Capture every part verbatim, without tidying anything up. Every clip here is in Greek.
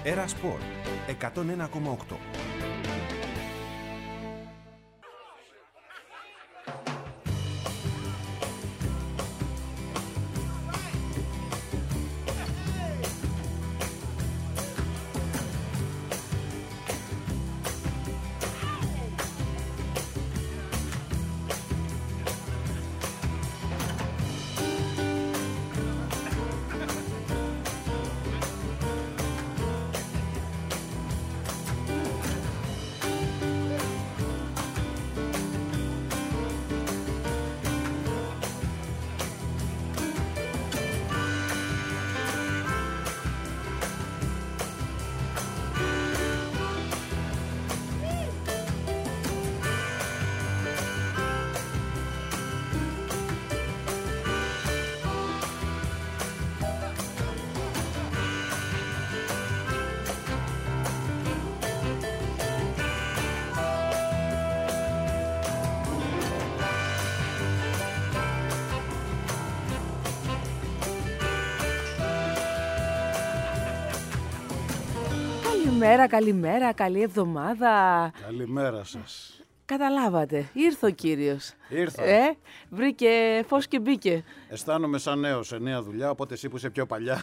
Έρα Σπορ εκατόν ένα κόμμα οκτώ. Καλημέρα, καλημέρα, καλή εβδομάδα. Καλημέρα σας. Καταλάβατε, ήρθε ο κύριος. Ήρθα. Ε, βρήκε φως και μπήκε. Αισθάνομαι σαν νέος σε νέα δουλειά, οπότε εσύ που είσαι πιο παλιά,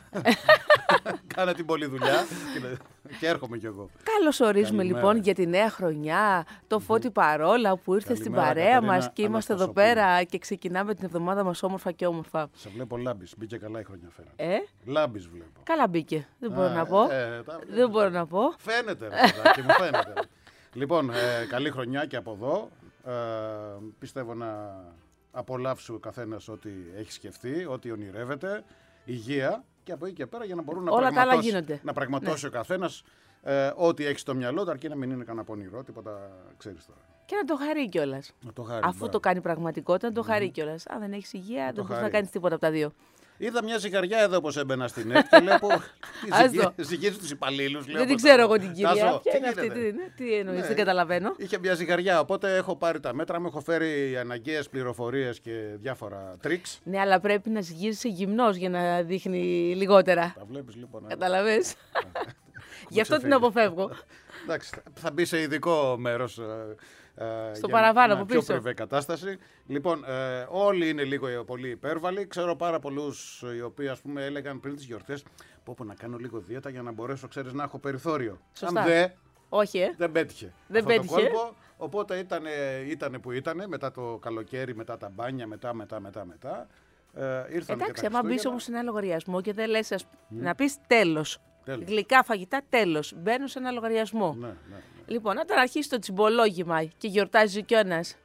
κάνε την πολλή δουλειά και έρχομαι κι εγώ. Καλώς ορίζουμε Καλημέρα. Λοιπόν για τη νέα χρονιά, το Φώτη Παρόλα που ήρθε Καλημέρα, στην παρέα Κατερίνα μας και είμαστε εδώ Αναστασοπούλου. πέρα και ξεκινάμε την εβδομάδα μας όμορφα και όμορφα. Σε βλέπω λάμπης, μπήκε καλά η χρονιά φέρα. Ε, Λάμπης βλέπω. καλά μπήκε, δεν μπορώ Α, να πω. ε, τα- Δεν μπορώ να πω. Φαίνεται, ρε παιδάκι μου, φαίνεται. Λοιπόν, ε, καλή χρονιά και από εδώ. Ε, πιστεύω να απολαύσει ο καθένας ό,τι έχει σκεφτεί, ό,τι ονειρεύεται. Υγεία και από εκεί και πέρα για να μπορούν να Όλα τα άλλα πραγματώσει, γίνονται. να πραγματώσει ο καθένας ε, ό,τι έχει στο μυαλό του, αρκεί να μην είναι κανένα πονηρό, τίποτα ξέρεις τώρα. Και να το χαρεί κιόλας. Να το χάρει, Αφού μπράβο. το κάνει πραγματικότητα, να το χαρεί κιόλας. Αν δεν έχεις υγεία, δεν το μπορείς να χαρεί. κάνεις τίποτα από τα δύο. Είδα μια ζυγαριά εδώ όπως έμπαινα στην ΕΡΤ και λέω Άστο. ζυγίζει τους υπαλλήλους. λέω, Δεν την πώς ξέρω θα- εγώ την κυρία. Τάσο, Ποια τι είναι αυτή, γίνεται? τι, είναι, τι εννοείς, Ναι. δεν καταλαβαίνω. Είχε μια ζυγαριά, οπότε έχω πάρει τα μέτρα μου, έχω φέρει αναγκαίες πληροφορίες και διάφορα τρίξ. Ναι, αλλά πρέπει να ζυγίζεσαι γυμνός για να δείχνει λιγότερα. Τα βλέπεις λοιπόν. ε. Καταλαβες. Γι' αυτό την ξεφύγει. αποφεύγω. Εντάξει, θα- θα μπει σε ειδικό μέρος. ε, ε, Στο για παραπάνω, μια από πιο πίσω. πριβέ κατάσταση. Λοιπόν, ε, όλοι είναι λίγο ε, πολύ υπέρβαλοι. Ξέρω πάρα πολλούς ε, οι οποίοι ας πούμε έλεγαν πριν τις γιορτές πω πω να κάνω λίγο δίαιτα για να μπορέσω, ξέρεις, να έχω περιθώριο. Σωστά. Αν δε, Όχι, ε. δεν πέτυχε. Δεν αυτό πέτυχε. Το κόλπο, οπότε ήτανε, ήτανε που ήτανε μετά το καλοκαίρι, μετά τα μπάνια, μετά, μετά, μετά, μετά. Ε, ήρθαν και Εντάξει, τα άμα μπει Χριστούγεννα. όμως σε ένα λογαριασμό και δεν λες ας... να πεις τέλος. Τέλος. Γλυκά φαγητά, τέλος. Μπαίνουν σε ένα λογαριασμό. Ναι, ναι, ναι. Λοιπόν, όταν αρχίσει το τσιμπολόγημα και γιορτάζει ο κιόνας.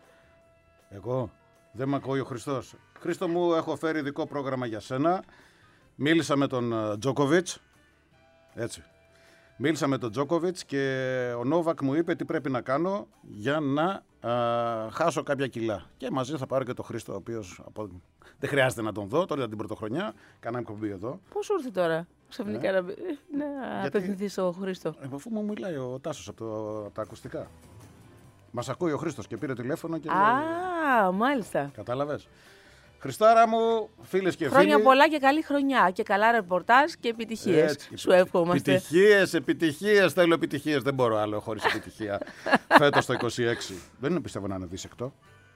Εγώ δεν μ' ακούει ο Χριστός. Χρήστο μου, έχω φέρει ειδικό πρόγραμμα για σένα. Μίλησα με τον ε, Τζόκοβιτς. Έτσι. Μίλησα με τον Τζόκοβιτς και ο Νόβακ μου είπε τι πρέπει να κάνω για να α, χάσω κάποια κιλά. Και μαζί θα πάρω και τον Χρήστο, ο οποίος από... δεν χρειάζεται να τον δω. Τώρα ήταν την πρωτοχρονιά. Κάναμε εκπομπή εδώ. Πώς σου ήρθε τώρα ξαφνικά να, να απευθυνθείς στο Χρήστο. Ε, αφού μου μιλάει ο Τάσος από, το, από τα ακουστικά. Μας ακούει ο Χρήστος και πήρε τηλέφωνο και λέει, Α, μάλιστα. κατάλαβες. Χριστάρα μου, φίλες και Χρόνια φίλοι. πολλά και καλή χρονιά και καλά ρεπορτάζ και επιτυχίες. Έτσι, Σου εύχομαστε. Επιτυχίες, επιτυχίες, θέλω επιτυχίες. Δεν μπορώ άλλο χωρίς επιτυχία. Φέτος το είκοσι έξι. Δεν είναι, πιστεύω να είναι δίσεκτο.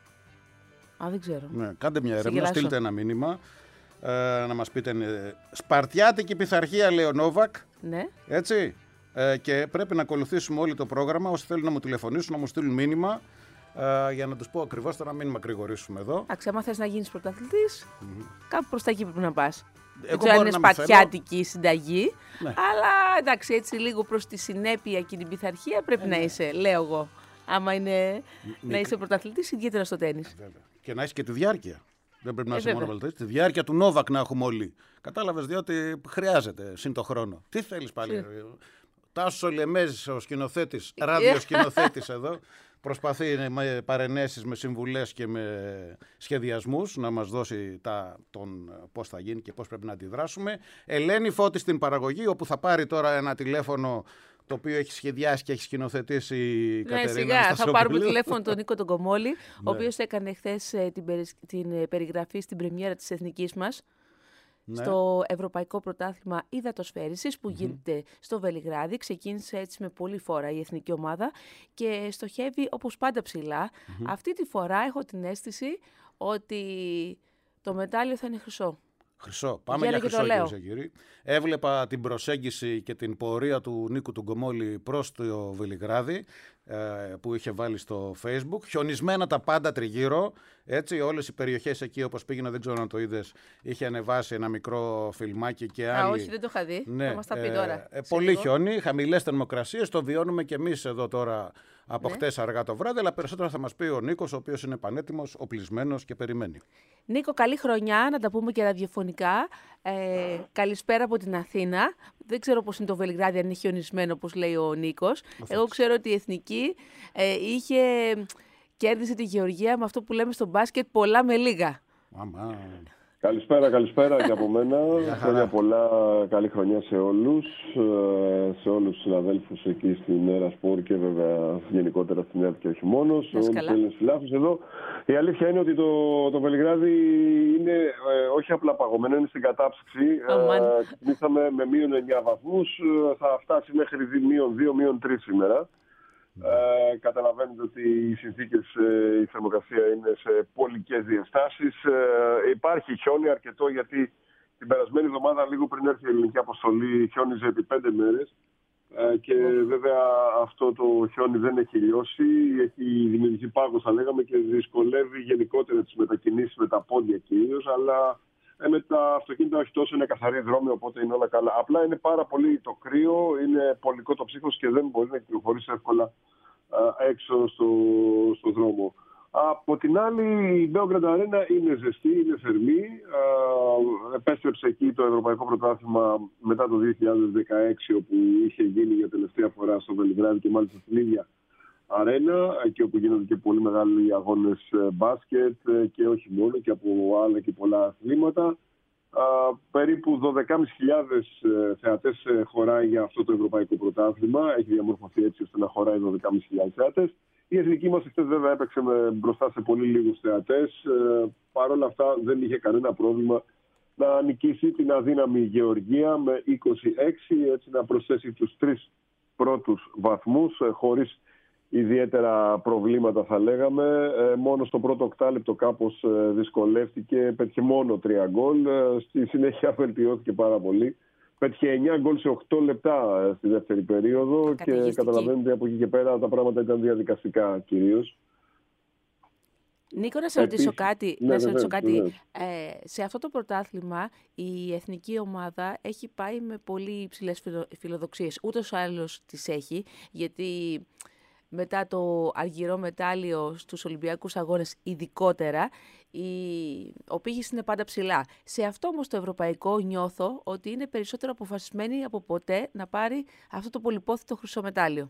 Α, δεν ξέρω. Ναι, κάντε μια έρευνα, γελάσω. στείλτε ένα μήνυμα. Ε, να μας πείτε. ε, Σπαρτιάτικη πειθαρχία, λέει ο Νόβακ. Ναι. Έτσι. Ε, και πρέπει να ακολουθήσουμε όλο το πρόγραμμα. Όσοι θέλουν να μου τηλεφωνήσουν, να μου στείλουν μήνυμα. Ε, για να τους πω ακριβώς, τώρα μην μακρηγορήσουμε εδώ. Εντάξει, άμα θες να γίνεις πρωταθλητής, κάπου προς τα εκεί πρέπει να πας. Δεν Εγώ ξέρω αν μπορεί είναι να μην σπατιάτικη η συνταγή, Ναι. αλλά εντάξει, έτσι λίγο προς τη συνέπεια και την πειθαρχία πρέπει να είσαι, λέω εγώ. Άμα είναι να είσαι πρωταθλητής, ιδιαίτερα στο τένις. Βέβαια. Και να έχει και τη διάρκεια. Δεν πρέπει να Ε, είσαι μόνο βέβαια. βαλτιστής. Τη διάρκεια του Νόβακ να έχουμε όλοι. Κατάλαβες, διότι χρειάζεται συν το χρόνο. Τι θέλεις πάλι. ρε. Τάσος ο Λεμέζης, ο σκηνοθέτης, ραδιοσκηνοθέτης εδώ, προσπαθεί με παρενέσεις, με συμβουλές και με σχεδιασμούς να μας δώσει τα, τον, πώς θα γίνει και πώς πρέπει να αντιδράσουμε. Ελένη Φώτη στην παραγωγή, όπου θα πάρει τώρα ένα τηλέφωνο το οποίο έχει σχεδιάσει και έχει σκηνοθετήσει η Ναι, Κατερίνα σιγά. Θα Αναστασοπούλου. πάρουμε τηλέφωνο τον Νίκο τον Κομόλη, ο Ναι. οποίος έκανε χθες την, περι- την ε, περιγραφή στην πρεμιέρα της Εθνικής μας. ναι. στο Ευρωπαϊκό Πρωτάθλημα Υδατοσφαίρισης που mm-hmm. γίνεται στο Βελιγράδι. Ξεκίνησε έτσι με πολύ φόρα η εθνική ομάδα και στοχεύει όπως πάντα ψηλά. Mm-hmm. Αυτή τη φορά έχω την αίσθηση ότι το μετάλλιο θα είναι χρυσό. Χρυσό. Πάμε για, για χρυσό, κυρίες και κύριοι. Έβλεπα την προσέγγιση και την πορεία του Νίκου του Γκομόλη προς το Βελιγράδι, που είχε βάλει στο Facebook. Χιονισμένα τα πάντα τριγύρω. Έτσι, όλες οι περιοχές εκεί, όπως πήγαινα, δεν ξέρω αν το είδες, είχε ανεβάσει ένα μικρό φιλμάκι και άλλοι. Α, όχι, δεν το είχα δει. Ναι, θα μας τα πει τώρα. Ε, πολύ λίγο. Χιόνι, χαμηλές θερμοκρασίες. Το βιώνουμε και εμείς εδώ τώρα από ναι. χτες αργά το βράδυ, αλλά περισσότερα θα μας πει ο Νίκος, ο οποίος είναι πανέτοιμος, οπλισμένος και περιμένει. Νίκο, καλή χρονιά, να τα πούμε και ραδιοφωνικά. Ε, καλησπέρα από την Αθήνα. Δεν ξέρω πώς είναι το Βελιγράδι, αν είναι χιονισμένο, όπως λέει ο Νίκος. Εγώ ξέρω ότι η Εθνική ε, είχε, κέρδισε τη Γεωργία με αυτό που λέμε στο μπάσκετ, πολλά με λίγα. Αμά. Καλησπέρα, καλησπέρα και από μένα. Χρόνια πολλά, καλή χρονιά σε όλους, σε όλους τους συναδέλφους εκεί στην Έρα Σπορ και βέβαια γενικότερα στην ΕΡΤ και όχι μόνο, σε όλους τους Έλληνες φιλάθλους εδώ. Η αλήθεια είναι ότι το, το Βελιγράδι είναι ε, όχι απλά παγωμένο, είναι στην κατάψυξη. Ξεκινήσαμε ε, με μείον εννιά βαθμούς, θα φτάσει μέχρι μείον δύο, μείον τρία σήμερα. Ε, καταλαβαίνετε ότι οι συνθήκες, ε, η θερμοκρασία είναι σε πολικές διαστάσεις. Ε, υπάρχει χιόνι αρκετό, γιατί την περασμένη εβδομάδα, λίγο πριν έρθει η ελληνική αποστολή, χιόνιζε επί πέντε μέρες. Ε, και βέβαια αυτό το χιόνι δεν έχει λιώσει, έχει δημιουργηθεί πάγος, θα λέγαμε, και δυσκολεύει γενικότερα τις μετακινήσεις με τα πόδια κυρίως, αλλά ε, με τα αυτοκίνητα όχι τόσο, είναι καθαρή δρόμη, οπότε είναι όλα καλά. Απλά είναι πάρα πολύ το κρύο, είναι πολικό το ψύχος και δεν μπορεί να κυκλοφορήσει εύκολα α, έξω στο, στο δρόμο. Από την άλλη, η Belgrade Arena είναι ζεστή, είναι θερμή. Α, επέστρεψε εκεί το Ευρωπαϊκό Πρωτάθλημα μετά το δύο χιλιάδες δεκαέξι, όπου είχε γίνει για τελευταία φορά στο Βελιγράδι και μάλιστα στην ίδια αρένα, εκεί όπου γίνονται και πολύ μεγάλοι αγώνες μπάσκετ και όχι μόνο, και από άλλα και πολλά αθλήματα. Α, περίπου δώδεκες χιλιάδες πεντακόσιοι θεατές χωράει για αυτό το Ευρωπαϊκό Πρωτάθλημα. Έχει διαμορφωθεί έτσι ώστε να χωράει δώδεκες χιλιάδες θεατές. Η εθνική μας χθες βέβαια έπαιξε με, μπροστά σε πολύ λίγους θεατές. Ε, Παρ' όλα αυτά δεν είχε κανένα πρόβλημα να νικήσει την αδύναμη Γεωργία με είκοσι έξι, έτσι να προσθέσει τους τρεις πρώτους βαθμούς ε, χωρίς ιδιαίτερα προβλήματα, θα λέγαμε. Ε, μόνο στο πρώτο οκτάλεπτο κάπως ε, δυσκολεύτηκε, πέτυχε μόνο τρία γκολ, ε, στη συνέχεια βελτιώθηκε πάρα πολύ. Πέτυχε εννιά γκολ σε οκτώ λεπτά στη δεύτερη περίοδο και καταλαβαίνετε από εκεί και πέρα τα πράγματα ήταν διαδικαστικά κυρίως. Νίκο, να σε ρωτήσω Επίσης, κάτι. Ναι, να σε ρωτήσω κάτι. Ε, σε αυτό το πρωτάθλημα η εθνική ομάδα έχει πάει με πολύ υψηλές φιλοδοξίες. Ούτως ή άλλως τις έχει, γιατί μετά το αργυρό μετάλλιο στους Ολυμπιακούς Αγώνες ειδικότερα, η... ο πύχης είναι πάντα ψηλά. Σε αυτό όμως το ευρωπαϊκό νιώθω ότι είναι περισσότερο αποφασισμένη από ποτέ να πάρει αυτό το πολυπόθητο χρυσό μετάλλιο.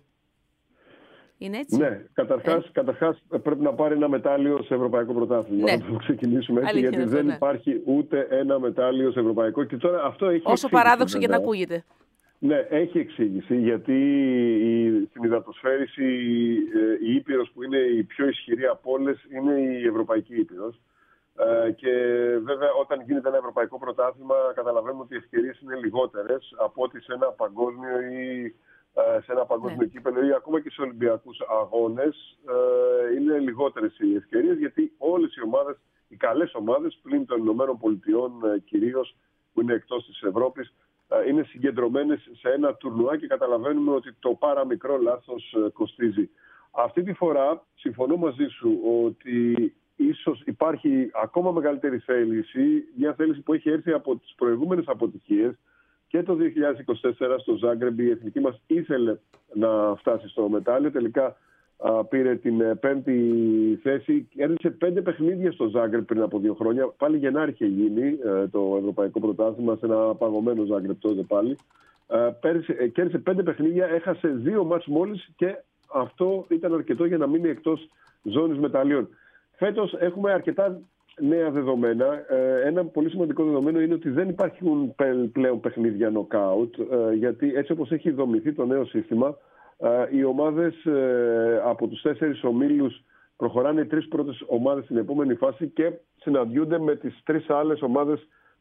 Είναι έτσι? Ναι, καταρχάς, ε? καταρχάς πρέπει να πάρει ένα μετάλλιο σε ευρωπαϊκό πρωτάθλημα. Ναι. Να το ξεκινήσουμε έτσι, αλήθεια, γιατί δεν ναι. υπάρχει ούτε ένα μετάλλιο σε ευρωπαϊκό. Και τώρα αυτό έχει όσο παράδοξο και να ακούγεται. Ναι, έχει εξήγηση, γιατί η, στην υδατοσφαίριση η, η Ήπειρος που είναι η πιο ισχυρή από όλες είναι η Ευρωπαϊκή Ήπειρος. Ε, και βέβαια όταν γίνεται ένα ευρωπαϊκό πρωτάθλημα καταλαβαίνουμε ότι οι ευκαιρίες είναι λιγότερες από ότι σε ένα παγκόσμιο ή ε, σε ένα παγκόσμιο ναι. κύπελλο ή ακόμα και σε Ολυμπιακούς αγώνες ε, είναι λιγότερες οι ευκαιρίες, γιατί όλες οι ομάδες, οι καλές ομάδες πλην των Ηνωμένων Πολιτειών ε, κυρίως, που είναι εκτός της Ευρώπης, είναι συγκεντρωμένες σε ένα τουρνουά και καταλαβαίνουμε ότι το παραμικρό λάθος κοστίζει. Αυτή τη φορά συμφωνώ μαζί σου ότι ίσως υπάρχει ακόμα μεγαλύτερη θέληση, μια θέληση που έχει έρθει από τις προηγούμενες αποτυχίες. Και το δύο χιλιάδες είκοσι τέσσερα στο Ζάγκρεμπι η εθνική μας ήθελε να φτάσει στο μετάλλιο, τελικά α, πήρε την πέμπτη θέση. Έδειξε πέντε παιχνίδια στο Ζάγκρεπ πριν από δύο χρόνια. Πάλι Γενάρη είχε γίνει ε, το Ευρωπαϊκό Πρωτάθλημα σε ένα παγωμένο Ζάγκρεπ τότε πάλι. Ε, πέρασε, ε, κέρδισε πέντε παιχνίδια, έχασε δύο μάτς μόλις και αυτό ήταν αρκετό για να μείνει εκτός ζώνης μεταλλίων. Φέτος έχουμε αρκετά νέα δεδομένα. Ε, ένα πολύ σημαντικό δεδομένο είναι ότι δεν υπάρχουν πλέον παιχνίδια νοκάουτ, ε, γιατί έτσι όπως έχει δομηθεί το νέο σύστημα, οι ομάδες από τους τέσσερις ομίλους προχωράνε οι τρεις πρώτες ομάδες στην επόμενη φάση και συναντιούνται με τις τρεις άλλες ομάδες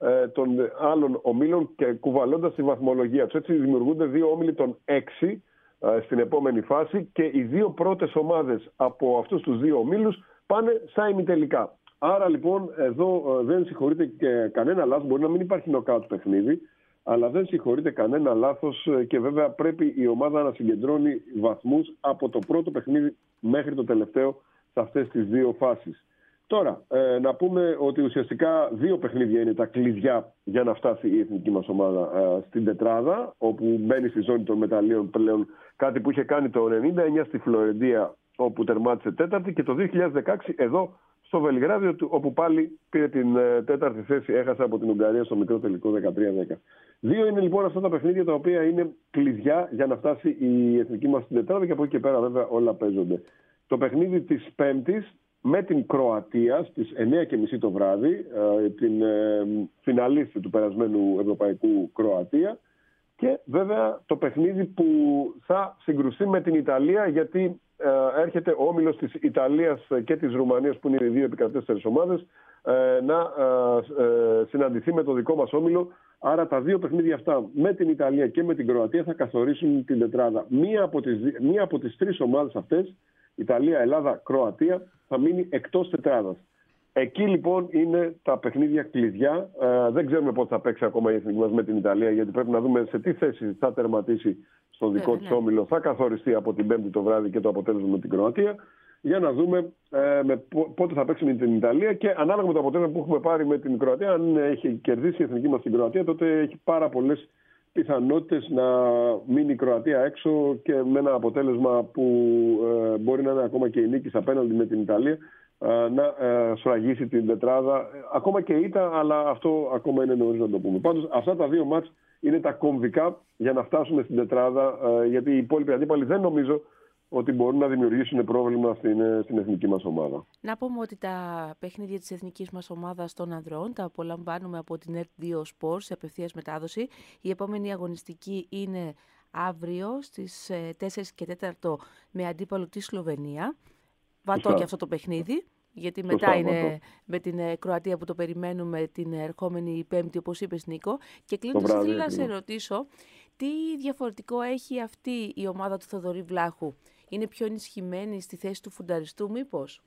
ε, των άλλων ομίλων και κουβαλώντας τη βαθμολογία τους. Έτσι δημιουργούνται δύο όμιλοι των έξι ε, στην επόμενη φάση και οι δύο πρώτες ομάδες από αυτούς τους δύο ομίλους πάνε στα ημιτελικά. Άρα λοιπόν εδώ ε, δεν συγχωρείται και κανένα λάθος, μπορεί να μην υπάρχει νοκάουτ παιχνίδι, αλλά δεν συγχωρείται κανένα λάθος και βέβαια πρέπει η ομάδα να συγκεντρώνει βαθμούς από το πρώτο παιχνίδι μέχρι το τελευταίο σε αυτές τις δύο φάσεις. Τώρα, ε, να πούμε ότι ουσιαστικά δύο παιχνίδια είναι τα κλειδιά για να φτάσει η εθνική μας ομάδα ε, στην τετράδα, όπου μπαίνει στη ζώνη των μεταλλίων πλέον, κάτι που είχε κάνει το ενενήντα εννιά στη Φλωρεντία, όπου τερμάτισε τέταρτη, και το δύο χιλιάδες δεκαέξι εδώ στο Βελιγράδιο, όπου πάλι πήρε την ε, τέταρτη θέση, έχασε από την Ουγγαρία στο μικρό τελικό δεκατρία δέκα. Δύο είναι λοιπόν αυτά τα παιχνίδια τα οποία είναι κλειδιά για να φτάσει η εθνική μας στην τετράδα και από εκεί και πέρα βέβαια όλα παίζονται. Το παιχνίδι της Πέμπτης με την Κροατία στις εννιά και μισή το βράδυ, ε, την ε, φιναλίστη του περασμένου Ευρωπαϊκού Κροατία, και βέβαια το παιχνίδι που θα συγκρουστεί με την Ιταλία, γιατί ε, έρχεται ο όμιλος της Ιταλίας και της Ρουμανίας, που είναι οι δύο επικρατέστερες ομάδες, ε, να ε, ε, συναντηθεί με το δικό μας όμιλο. Άρα τα δύο παιχνίδια αυτά με την Ιταλία και με την Κροατία θα καθορίσουν την τετράδα. Μία από τις, μία από τις τρεις ομάδες αυτές, Ιταλία, Ελλάδα, Κροατία, θα μείνει εκτός τετράδας. Εκεί λοιπόν είναι τα παιχνίδια κλειδιά. Ε, δεν ξέρουμε πότε θα παίξει ακόμα η εθνική μας με την Ιταλία, γιατί πρέπει να δούμε σε τι θέση θα τερματίσει στον δικό της όμιλο. Θα καθοριστεί από την Πέμπτη το βράδυ και το αποτέλεσμα με την Κροατία, για να δούμε ε, με πότε θα παίξει με την Ιταλία, και ανάλογα με το αποτέλεσμα που έχουμε πάρει με την Κροατία, αν έχει κερδίσει η εθνική μας την Κροατία, τότε έχει πάρα πολλές πιθανότητες να μείνει η Κροατία έξω και με ένα αποτέλεσμα που ε, μπορεί να είναι ακόμα και η νίκη απέναντι με την Ιταλία, ε, να ε, σφραγίσει την τετράδα. Ακόμα και ήττα, αλλά αυτό ακόμα είναι νωρίς να το πούμε. Πάντως αυτά τα δύο μάτς είναι τα κομβικά για να φτάσουμε στην τετράδα, ε, γιατί οι υπόλοιποι αντίπαλοι δεν νομίζω ότι μπορούν να δημιουργήσουν πρόβλημα στην, στην εθνική μας ομάδα. Να πούμε ότι τα παιχνίδια της εθνικής μας ομάδας των ανδρών τα απολαμβάνουμε από την ΕΡΤ δύο Sport σε απευθείας μετάδοση. Η επόμενη αγωνιστική είναι αύριο στις τέσσερις και τέσσερα με αντίπαλο τη Σλοβενία. Βατό και αυτό το παιχνίδι, γιατί μετά Σωστά, είναι βατό. με την Κροατία που το περιμένουμε την ερχόμενη Πέμπτη, όπως είπες Νίκο. Και κλείνοντας, ήθελα να σε ρωτήσω, τι διαφορετικό έχει αυτή η ομάδα του Θοδωρή Βλάχου? Είναι πιο ενισχυμένη στη θέση του φουνταριστού μήπως?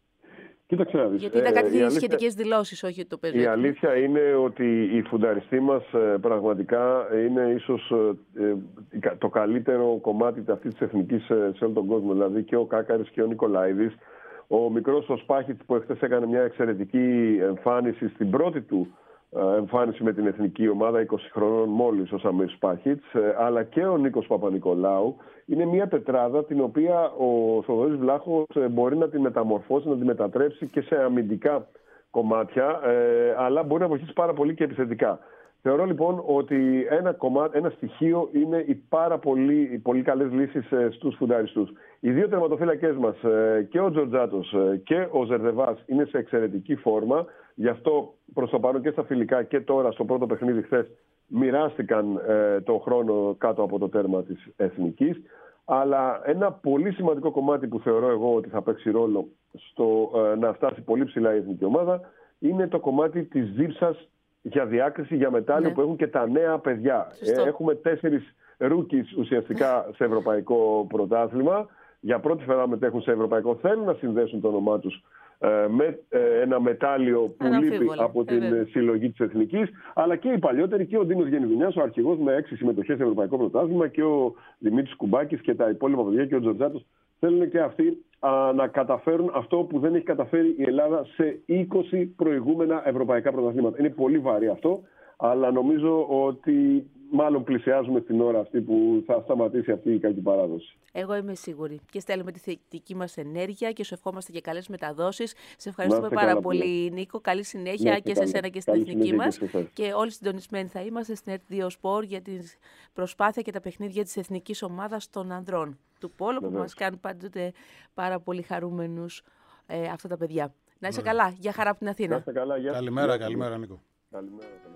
Κοίταξε να δεις. Γιατί ήταν κάτι ε, σχετικές δηλώσεις, όχι το παίζω. Η αλήθεια είναι ότι οι φουνταριστοί μας ε, πραγματικά είναι ίσως ε, το καλύτερο κομμάτι αυτής της εθνικής ε, σε όλο τον κόσμο. Δηλαδή και ο Κάκαρης και ο Νικολάηδης. Ο μικρός ο Σπάχιτς που εχθές έκανε μια εξαιρετική εμφάνιση στην πρώτη του εμφάνιση με την εθνική ομάδα, είκοσι χρονών μόλις ο Σαμίρ Σπάχιτς, αλλά και ο Νίκος Παπα-Νικολάου. Είναι μια τετράδα την οποία ο Θοδωρής Βλάχος μπορεί να τη μεταμορφώσει, να τη μετατρέψει και σε αμυντικά κομμάτια, αλλά μπορεί να βοηθήσει πάρα πολύ και επιθετικά. Θεωρώ λοιπόν ότι ένα, κομμάτι, ένα στοιχείο είναι οι πάρα πολύ, οι πολύ καλές λύσεις στους φουνταριστούς. Οι δύο τερματοφύλακές μας, και ο Τζορτζάτος και ο Ζερδεβάς, είναι σε εξαιρετική φόρμα. Γι' αυτό προς το παρόν και στα φιλικά και τώρα στο πρώτο παιχνίδι χθες μοιράστηκαν ε, το χρόνο κάτω από το τέρμα της εθνικής. Αλλά ένα πολύ σημαντικό κομμάτι που θεωρώ εγώ ότι θα παίξει ρόλο στο ε, να φτάσει πολύ ψηλά η εθνική ομάδα είναι το κομμάτι της δίψας για διάκριση, για μετάλλιο, ναι, που έχουν και τα νέα παιδιά. Ε, έχουμε τέσσερις ρούκις ουσιαστικά σε ευρωπαϊκό πρωτάθλημα. Για πρώτη φορά μετέχουν σε ευρωπαϊκό, θέλουν να συνδέσουν το όνομά τους ε, με ε, ένα μετάλλιο που Αναμφίβολα. λείπει από την ε, συλλογή της εθνικής. Αλλά και οι παλιότεροι, και ο Ντίνος Γενιδουνιάς, ο αρχηγός με έξι συμμετοχές σε ευρωπαϊκό πρωτάθλημα, και ο Δημήτρης Κουμπάκης και τα υπόλοιπα παιδιά, και ο Τζορτζάτος, θέλουν και αυτοί α, να καταφέρουν αυτό που δεν έχει καταφέρει η Ελλάδα σε είκοσι προηγούμενα ευρωπαϊκά πρωταθλήματα. Είναι πολύ βαρύ αυτό, αλλά νομίζω ότι μάλλον πλησιάζουμε στην ώρα αυτή που θα σταματήσει αυτή η κακή παράδοση. Εγώ είμαι σίγουρη. Και στέλνουμε τη θετική μας ενέργεια και σου ευχόμαστε και καλές μεταδόσεις. Σε ευχαριστούμε πάρα καλά, πολύ, πολύ, Νίκο. Καλή συνέχεια και σε σένα και στην εθνική μας. Και, και όλοι συντονισμένοι θα είμαστε στην ΕΡΤ δύο Sport για την προσπάθεια και τα παιχνίδια της εθνικής ομάδας των ανδρών του πόλου, που μας κάνουν πάντοτε πάρα πολύ χαρούμενους ε, αυτά τα παιδιά. Να είσαι καλά. Γεια χαρά από την Αθήνα. Να είστε καλά. Γεια. Καλημέρα, καλημέρα, Νίκο. Καλημέρα, καλημέρα.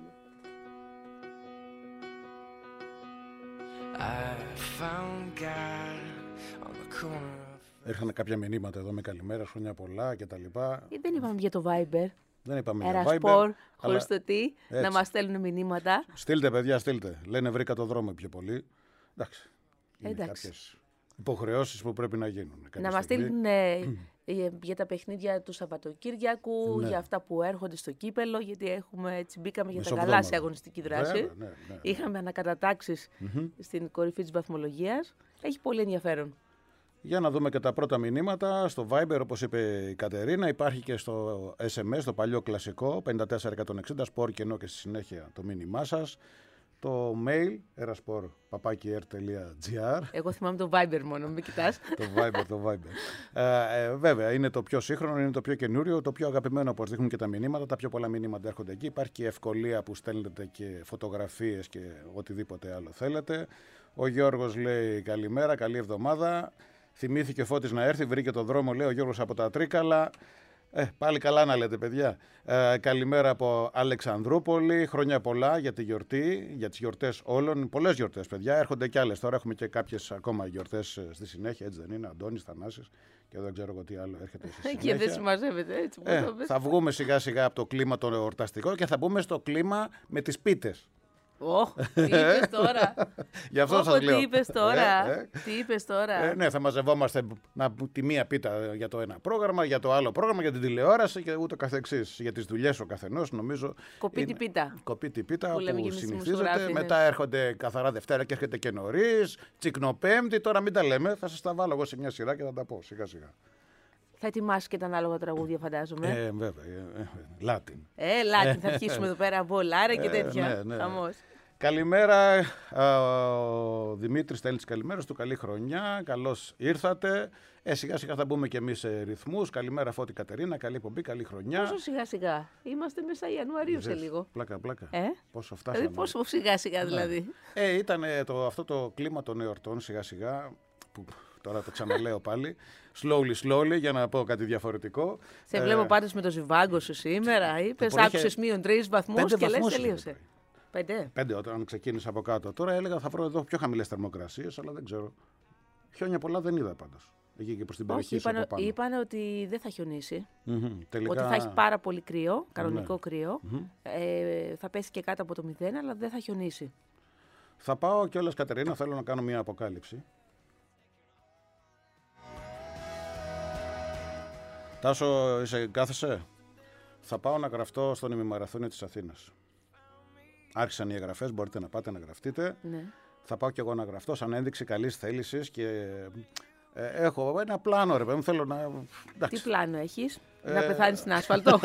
Έρχανε κάποια μηνύματα εδώ με καλημέρα, χρόνια πολλά κτλ. Δεν είπαμε για το Viber. Δεν είπαμε για Viber. Ερασπορ, χωρίς το τι, να μας στέλνουν μηνύματα. Στείλτε, παιδιά, στείλτε. Λένε βρήκα το δρόμο πιο πολύ. Εντάξει. Είναι κάποιες υποχρεώσεις που πρέπει να γίνουν. Να μας στείλουν ε, για τα παιχνίδια του Σαββατοκύριακου, ναι. για αυτά που έρχονται στο κύπελο, γιατί έχουμε, έτσι, μπήκαμε για τα καλά σε αγωνιστική δράση. Βέβαια, ναι, ναι, ναι. Είχαμε ανακατατάξεις mm-hmm. στην κορυφή της βαθμολογίας. Έχει πολύ ενδιαφέρον. Για να δούμε και τα πρώτα μηνύματα. Στο Viber, όπως είπε η Κατερίνα, υπάρχει και στο ες εμ ες, το παλιό κλασικό, πέντε τέσσερα εκατόν εξήντα, σπορ και ενώ και στη συνέχεια το μήνυμά σας. Το mail, eraspor παπάκι ερ τελεία τζι άρ. Εγώ θυμάμαι το Viber μόνο, μην κοιτάς. το Viber, το Viber. Ε, ε, βέβαια, είναι το πιο σύγχρονο, είναι το πιο καινούριο, το πιο αγαπημένο, όπως δείχνουν και τα μηνύματα. Τα πιο πολλά μηνύματα έρχονται εκεί. Υπάρχει και ευκολία που στέλνετε και φωτογραφίες και οτιδήποτε άλλο θέλετε. Ο Γιώργος λέει καλημέρα, καλή εβδομάδα. Θυμήθηκε ο Φώτης να έρθει, βρήκε το δρόμο, λέει ο Γιώργος από τα Τρίκαλα. Ε, πάλι καλά να λέτε, παιδιά. Ε, καλημέρα από Αλεξανδρούπολη. Χρόνια πολλά για τη γιορτή, για τις γιορτές όλων. Πολλές γιορτές, παιδιά. Έρχονται κι άλλες. Τώρα έχουμε και κάποιες ακόμα γιορτές στη συνέχεια, έτσι δεν είναι? Αντώνης, Θανάσης και δεν ξέρω εγώ τι άλλο έρχεται στη συνέχεια. Και δεν συμμαζεύεται έτσι. Ε, θα βγούμε σιγά σιγά από το κλίμα το εορταστικό και θα μπούμε στο κλίμα με τις πίτες. Ωχ, τι είπες τώρα. Γι' αυτό σας λέω. Τι είπες τώρα. Ε, ε. Τι είπες τώρα. Ε, ναι, θα μαζευόμαστε να, τη μία πίτα για το ένα πρόγραμμα, για το άλλο πρόγραμμα, για την τηλεόραση και ούτω καθεξής. Για τις δουλειές ο καθενός, νομίζω. Κοπίτη πίτα. Κοπίτη πίτα που, που συνηθίζεται. Μετά έρχονται καθαρά Δευτέρα και έρχεται και νωρίς. Τσικνοπέμπτη, τώρα μην τα λέμε. Θα σας τα βάλω εγώ σε μια σειρά και θα τα πω σιγά σιγά. Θα ετοιμάσει και τα ανάλογα τραγούδια, φαντάζομαι. Ε, βέβαια. Λάτιν. Ε, Λάτιν. Θα αρχίσουμε εδώ πέρα βολάρα και τέτοια. Ναι, ναι. Χαμός. Καλημέρα, ο Δημήτρης στέλνει τις καλημέρες του, καλή χρονιά, καλώς ήρθατε. Ε, σιγά σιγά θα μπούμε και εμείς σε ρυθμούς. Καλημέρα Φώτη Κατερίνα, καλή εκπομπή, καλή χρονιά. Πόσο σιγά σιγά, είμαστε μέσα Ιανουαρίου σε λίγο. Πλάκα, πλάκα. Ε? Πόσο φτάσαμε. Δηλαδή πόσο σιγά σιγά δηλαδή. Ε, ήταν το, αυτό το κλίμα των εορτών σιγά σιγά, που τώρα το ξαναλέω πάλι, slowly slowly για να πω κάτι διαφορετικό. Σε βλέπω ε, πάντως με το ζιβάγκο σου σήμερα, είπες, άκουσες μείον τρεις βαθμούς και λες τελείωσε. Πέντε. Πέντε όταν ξεκίνησα από κάτω. Τώρα έλεγα θα βρω εδώ πιο χαμηλές θερμοκρασίες, αλλά δεν ξέρω. Χιόνια πολλά δεν είδα πάντως. Εκεί και προς την περιοχή. Όχι, είπαν, είπαν ότι δεν θα χιονίσει. Mm-hmm. Τελικά... Ότι θα έχει πάρα πολύ κρύο, κανονικό ναι. κρύο. Mm-hmm. Ε, θα πέσει και κάτω από το μηδέν, αλλά δεν θα χιονίσει. Θα πάω κιόλας, Κατερίνα, θέλω να κάνω μια αποκάλυψη. Τάσο, είσαι, κάθεσαι. Θα πάω να γραφτώ στον ημιμαραθώνιο της Αθήνας. Άρχισαν οι εγγραφές, μπορείτε να πάτε να γραφτείτε. Ναι. Θα πάω κι εγώ να γραφτώ σαν ένδειξη καλής θέλησης και ε, έχω ένα πλάνο, ρε παιδί μου, θέλω να... Τι πλάνο έχεις, ε... να πεθάνεις στην άσφαλτο,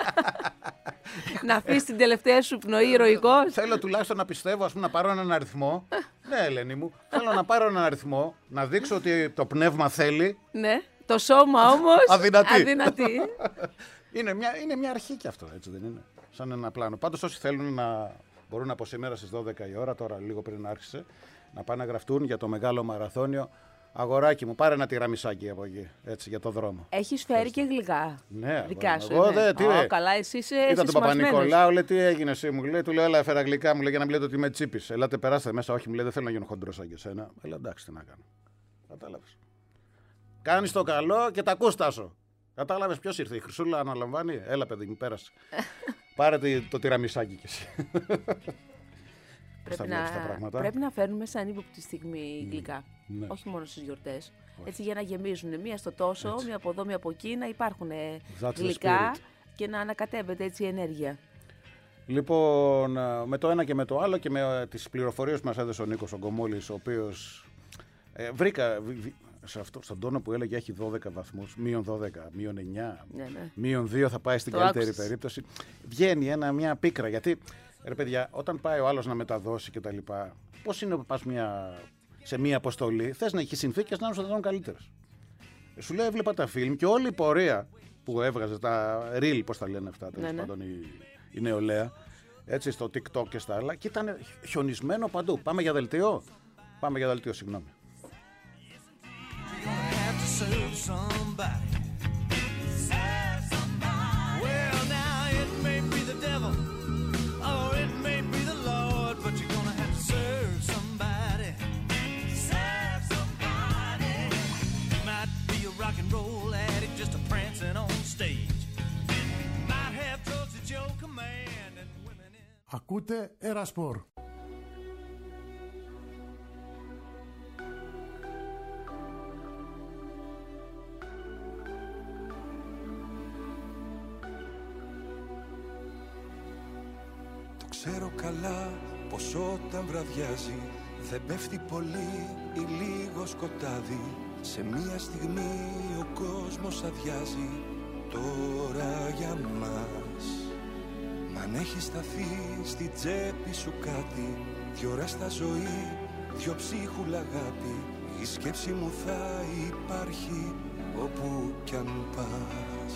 να αφήσεις την τελευταία σου πνοή ηρωικός. Θέλω τουλάχιστον να πιστεύω, ας πούμε, να πάρω έναν αριθμό. Ναι, Ελένη μου, θέλω να πάρω έναν αριθμό, να δείξω ότι το πνεύμα θέλει. Ναι, το σώμα όμως αδυνατή. αδυνατή. είναι, μια, είναι μια αρχή κι αυτό, έτσι δεν είναι? Σαν ένα πλάνο. Πάντως όσοι θέλουν να μπορούν από σήμερα στις δώδεκα η ώρα, τώρα λίγο πριν άρχισε, να πάνε να γραφτούν για το μεγάλο μαραθώνιο. Αγοράκι μου, πάρε ένα τυραμισάκι από εκεί, έτσι, για το δρόμο. Έχεις φέρει και γλυκά. Ναι, δικά σου. Εγώ δε, τι oh, καλά, εσύ είσαι ήταν τον Παπα-Νικολάου, λέει, τι έγινε εσύ, μου λέει, του λέω, έλα, έφερα γλυκά, μου λέει, για να μην λέτε ότι είμαι τσίπης. Ελάτε, περάστε μέσα, όχι, μου λέει, δεν θέλω να γίνω χοντρός σαν και εσένα. Έλα, εντάξει, τι να κάνω. Κατάλαβες. Κάνεις το καλό και τα ακούς, Τάσο. Κατάλαβες ποιος ήρθε, η Χρυσούλα αναλαμβάνει. Έλα, παιδί μου, πέρασε. Πάρε το τυραμισάκι κι εσύ. Πρέπει να, πρέπει να φέρνουμε σαν ύποπτη στιγμή γλυκά. Ναι. Όχι μόνο στις γιορτές. Έτσι για να γεμίζουν μία στο τόσο, έτσι. Μία από εδώ, μία από εκεί, να υπάρχουν γλυκά και να ανακατεύεται έτσι η ενέργεια. Λοιπόν, με το ένα και με το άλλο και με τις πληροφορίες που μας έδωσε ο Νίκος ο Γκομόλης, ο οποίος ε, βρήκα σε αυτό, στον τόνο που έλεγε έχει δώδεκα βαθμούς, μείον δώδεκα, μείον εννιά, ναι, ναι. μείον δύο θα πάει στην το καλύτερη άκουσες. Περίπτωση. Βγαίνει ένα, μια πίκρα, γιατί ρε παιδιά, όταν πάει ο άλλος να μεταδώσει και τα λοιπά, πώς είναι που πας μια, σε μια αποστολή, θες να έχει συνθήκες να είναι καλύτερες. Σου λέει, έβλεπα τα φιλμ και όλη η πορεία που έβγαζε, τα reel, πώς τα λένε αυτά, τέλος ναι, πάντων, ναι. η, η νεολαία, έτσι στο TikTok και στα άλλα, και ήταν χιονισμένο παντού. Πάμε για δελτίο. Πάμε για δελτίο, συγγνώμη. Ακούτε Ερασπορ. Το ξέρω καλά πως όταν βραδιάζει δεν πέφτει πολύ ή λίγο σκοτάδι. Σε μία στιγμή ο κόσμος αδειάζει τώρα για μας. Μ' αν έχει σταθεί στη τσέπη σου κάτι, δυο ώρα στα ζωή, δυο ψίχουλα αγάπη, η σκέψη μου θα υπάρχει όπου κι αν πας.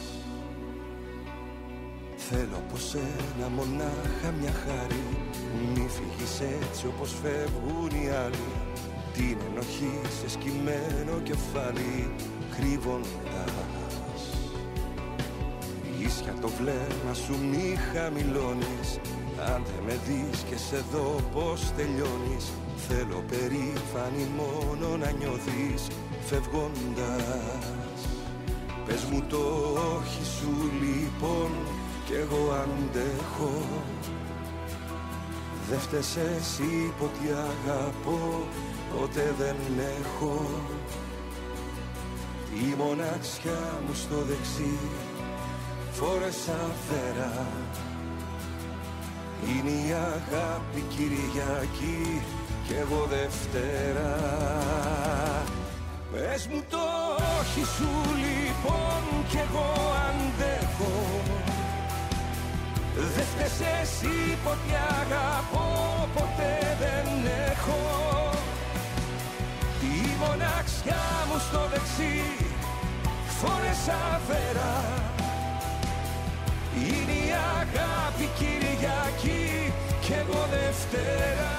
Θέλω από σένα μονάχα μια χάρη, μη φύγεις έτσι όπως φεύγουν οι άλλοι. Την ενοχή σε σκυμμένο κεφάλι κρύβοντας. Ίσια το βλέμμα σου μη χαμηλώνεις, αν δεν με δεις και σε δω πως τελειώνεις. Θέλω περήφανη μόνο να νιώθεις φεύγοντας. Πες μου το όχι σου λοιπόν κι εγώ αντέχω. Δε φταίς εσύ που τι αγαπώ, ποτέ δεν έχω. Η μοναξιά μου στο δεξί φόρεσα φέρα. Είναι η αγάπη Κυριακή κι εγώ Δευτέρα. Πες μου το όχι σου λοιπόν κι εγώ αντέχω. Δε φταίς εσύ ποτέ αγαπώ, ποτέ δεν έχω. Η μοναξιά μου στο δεξί φόρεσα φέρα. Είναι η αγάπη Κυριακή κι εγώ Δευτέρα.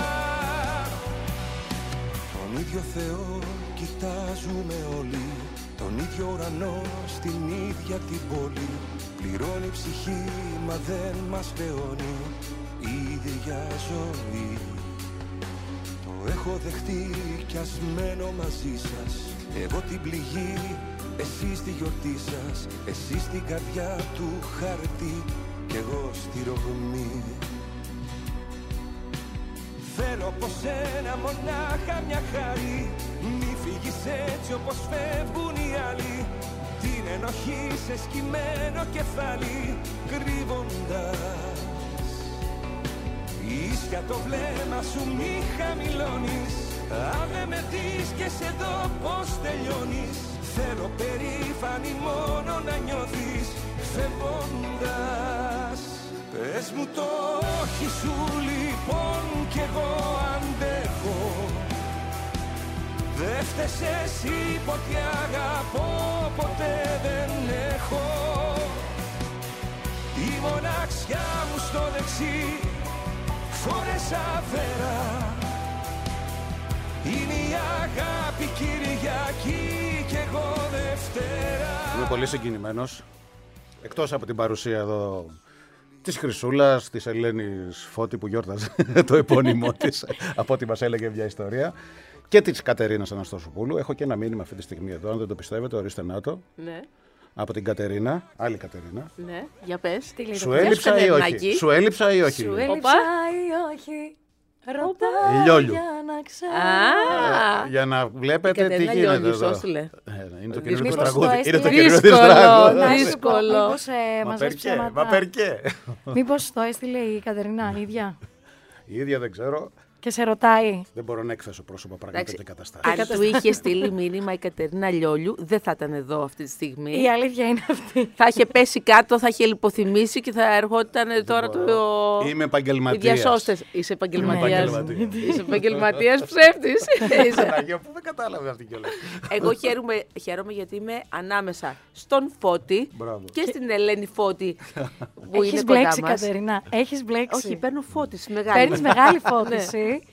Τον ίδιο Θεό κοιτάζουμε όλοι, τον ίδιο ουρανό στην ίδια την πόλη. Πληρώνει ψυχή μα δεν μας χρεώνει η ίδια ζωή. Το έχω δεχτεί κι ας μένω μαζί σας. Εγώ την πληγή, εσείς τη γιορτή σας. Εσείς την καρδιά του χάρτη κι εγώ στη ρογμή. Θέλω από σένα μονάχα μια χάρη, μη φύγεις έτσι όπως φεύγουν οι άλλοι. Την ενοχή σε σκυμμένο κεφάλι κρύβοντας. Ίσια το βλέμμα σου μη χαμηλώνεις, αν δεν με δεις και σε δω πως τελειώνεις. Θέλω περήφανη μόνο να νιώθεις φεύγοντας. Πες μου το όχι σου λοιπόν κι εγώ αντέχω. Δε φταίς εσύ ποτέ αγαπώ, ποτέ δεν έχω. Η μοναξιά μου στο δεξί φόρεσα φέρα. Είναι η αγάπη Κυριακή κι εγώ Δευτέρα. Είμαι πολύ συγκινημένος. Εκτός από την παρουσία εδώ της Χρυσούλας, της Ελένης Φώτη που γιόρταζε το επώνυμό της, από ό,τι μας έλεγε μια ιστορία, και της Κατερίνας Αναστασοπούλου. Έχω και ένα μήνυμα αυτή τη στιγμή εδώ, αν δεν το πιστεύετε, ορίστε να το. Ναι. Από την Κατερίνα, άλλη Κατερίνα. Ναι, για πες. Τι Σου έλειψα ή όχι. Σου έλειψα ή όχι. Σου έλειψα ή όχι. Ρωτάω Λιόλιου. για να ξέρω. Α, Για να βλέπετε τι γίνεται εδώ. Ε, είναι το καινούριο της τραγούδι. Είναι το καινούριο της τραγούδι. Δύσκολο. Μήπως ε, μας βάζει ψέματα. Μα περκέ. Μήπως το έστειλε η Κατερίνα η ίδια Η ίδια δεν ξέρω. και σε ρωτάει. Δεν μπορώ να εκθέσω πρόσωπα, πράγματα και καταστάσεις. Αν του είχε στείλει μήνυμα η Κατερίνα Λιόλιου, δεν θα ήταν εδώ αυτή τη στιγμή. Η αλήθεια είναι αυτή. Θα είχε πέσει κάτω, θα είχε λιποθυμήσει και θα ερχόταν τώρα το. Είμαι επαγγελματίας. Οι διασώστες. Είσαι επαγγελματίας. Επαγγελματίας. Είσαι επαγγελματίας ψεύτης. Παναγία, πού δεν κατάλαβε αυτή κιόλας. Εγώ χαίρομαι, χαίρομαι γιατί είμαι ανάμεσα στον Φώτη Μπράβο. και στην Ελένη Φώτη που Έχεις είναι κοντά μπλέξει, μας. Κατερίνα. Έχεις μπλέξει. Όχι, παίρνω φώτιση μεγάλη. Παίρνεις μεγάλη φώτιση.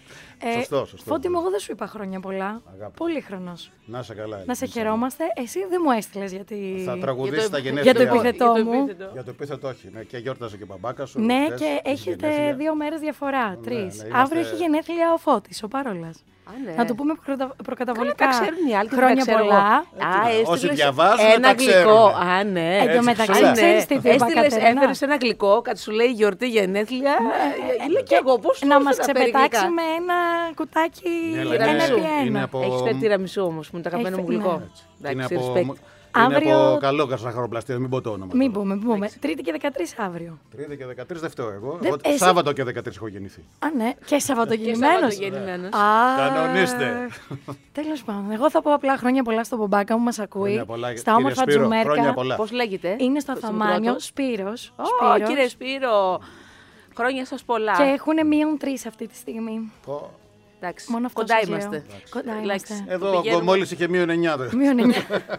Ε, σωστό, σωστό. Φώτη μου, εγώ δεν σου είπα χρόνια πολλά. Αγάπη. Πολύχρονος. Να σε καλά. Να σε χαιρόμαστε. Εσύ δεν μου έστειλες γιατί. Θα τραγουδήσει τα γενέθλια. Για το επίθετό μου. Για το επίθετο, όχι. Ναι, και γιόρτασε και ο μπαμπάκας σου. Ναι, χθες, και έχετε γενέθλια. δύο μέρες διαφορά. Τρεις. Ναι, ναι, είμαστε... Αύριο έχει γενέθλια ο Φώτης, ο Παρόλας. Α, ναι. Να του πούμε προκατα... προκαταβολικά. Τα ξέρουν οι άλλοι, χρόνια τα πολλά. Α, όσοι διαβάζουν ένα τα γλυκό. ξέρουν. Α, ναι. Εν τω μεταξύ, ναι. ξέρεις τι είπα, Κατερίνα? Έφερες ένα γλυκό, κάτι σου λέει γιορτή γενέθλια. Λέω και εγώ, πώς να μας ξεπετάξει με ένα κουτάκι ένα επί ένα. Έχεις φέρει τυραμισού όμως, που είναι το αγαπημένο μου γλυκό. Είναι από... Αύριο... Είναι από καλό ζαχαροπλαστείο, μην πω το όνομα. Μην πούμε, μην πούμε. Τρίτη και δεκατρείς αύριο. Τρίτη και δεκατρείς δεν φταίω εγώ. Δε... εγώ Εσύ... Σάββατο και δεκατρείς έχω γεννηθεί. Α, ναι. Και Σαββατογεννημένος. Κανονίστε. Τέλος πάντων. Εγώ θα πω απλά χρόνια πολλά στον Μπομπάκα μου, μας ακούει. Πολλά, στα όμορφα Τζουμέρκα. Πώς λέγεται? Είναι στο Θαμάνιο, Σπύρος. Ω, κύριε Σπύρο. Χρόνια σας πολλά. Και έχουν μείον τρεις αυτή τη στιγμή. Εντάξει, μόνο αυτό κοντά είμαστε. Κοντά είμαστε. Εδώ μόλις είχε μείον εννιά. Μείον εννιά.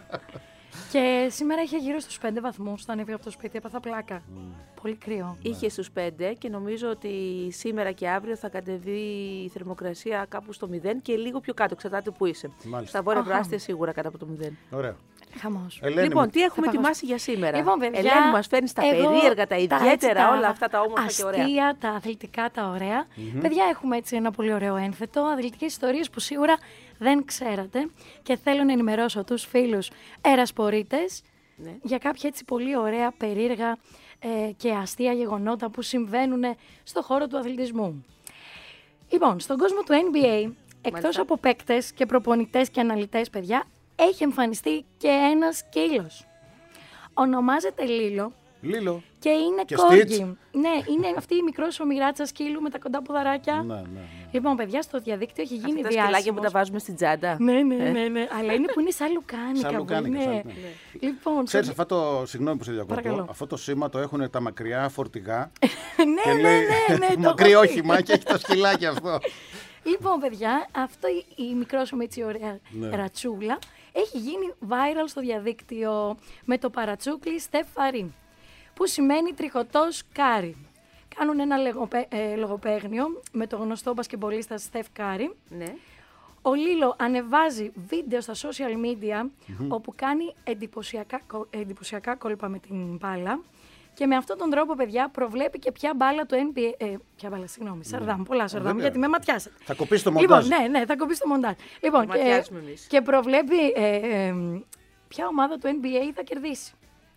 Και σήμερα είχε γύρω στους πέντε βαθμούς. Όταν έφυγα από το σπίτι, έπαθα πλάκα. Mm. Πολύ κρύο. Είχε στους πέντε και νομίζω ότι σήμερα και αύριο θα κατεβεί η θερμοκρασία κάπου στο μηδέν και λίγο πιο κάτω. Εξαρτάται που είσαι. Μάλιστα. Στα βόρεια προάστια σίγουρα κάτω από το μηδέν. Ωραία. Χαμός. Ελένη, λοιπόν, τι έχουμε ετοιμάσει για σήμερα? Λοιπόν, παιδιά, Ελένη, μας φέρνει τα περίεργα, τα ιδιαίτερα, τα όλα αυτά τα όμορφα αστεία, και ωραία. Τα αθλητικά, τα ωραία. Mm-hmm. Παιδιά, έχουμε έτσι ένα πολύ ωραίο ένθετο. Αθλητικές ιστορίες που σίγουρα δεν ξέρατε. Και θέλω να ενημερώσω τους φίλους ερασπορίτες ναι. για κάποια έτσι πολύ ωραία, περίεργα ε, και αστεία γεγονότα που συμβαίνουν στο χώρο του αθλητισμού. Λοιπόν, στον κόσμο του N B A, εκτός από παίκτες και προπονητές και αναλυτές, παιδιά, έχει εμφανιστεί και ένας σκύλος. Ονομάζεται Λίλο. Λίλο. Και είναι και κόργι. Ναι, είναι αυτή η μικρό ομοιράτσα σκύλου με τα κοντά ποδαράκια. Ναι, ναι, ναι. Λοιπόν, παιδιά, στο διαδίκτυο έχει γίνει διάσημος. Αυτά τα σκυλάκια που τα βάζουμε στην τσάντα. Ναι, ναι, ναι, ναι. Αλλά είναι που είναι σαν λουκάνικα. Σαν λουκάνικα. Ναι. Ναι. Λοιπόν, ξέρεις, αυτό το, συγγνώμη που σε διακόπτω, αυτό το σήμα το έχουν τα μακριά φορτηγά. Ναι, ναι, ναι, ναι. Μακρύ όχημα και έχει τα σκυλάκια αυτό. Λοιπόν, παιδιά, αυτό η μικρόσωμη έτσι ωραία ναι. ρατσούλα έχει γίνει viral στο διαδίκτυο με το παρατσούκλι Στεφ Φαρί, που σημαίνει τριχωτός Κάρι. Κάνουν ένα λογοπαί, ε, λογοπαίγνιο με το γνωστό μπασκεμπολίστα Στεφ Κάρι. Ναι. Ο Λίλο ανεβάζει βίντεο στα social media mm-hmm. όπου κάνει εντυπωσιακά, εντυπωσιακά κόλπα με την μπάλα. Και με αυτόν τον τρόπο, παιδιά, προβλέπει και ποια μπάλα του N B A. Ε, ποια μπάλα, συγγνώμη, Σαρδάμ, πολλά Σαρδάμ, γιατί με ματιάσατε. Θα κοπείς το μοντάζ. Λοιπόν, ναι, ναι, θα κοπείς το μοντάζ. Λοιπόν, και, και προβλέπει ε, ε, ποια ομάδα του N B A θα κερδίσει.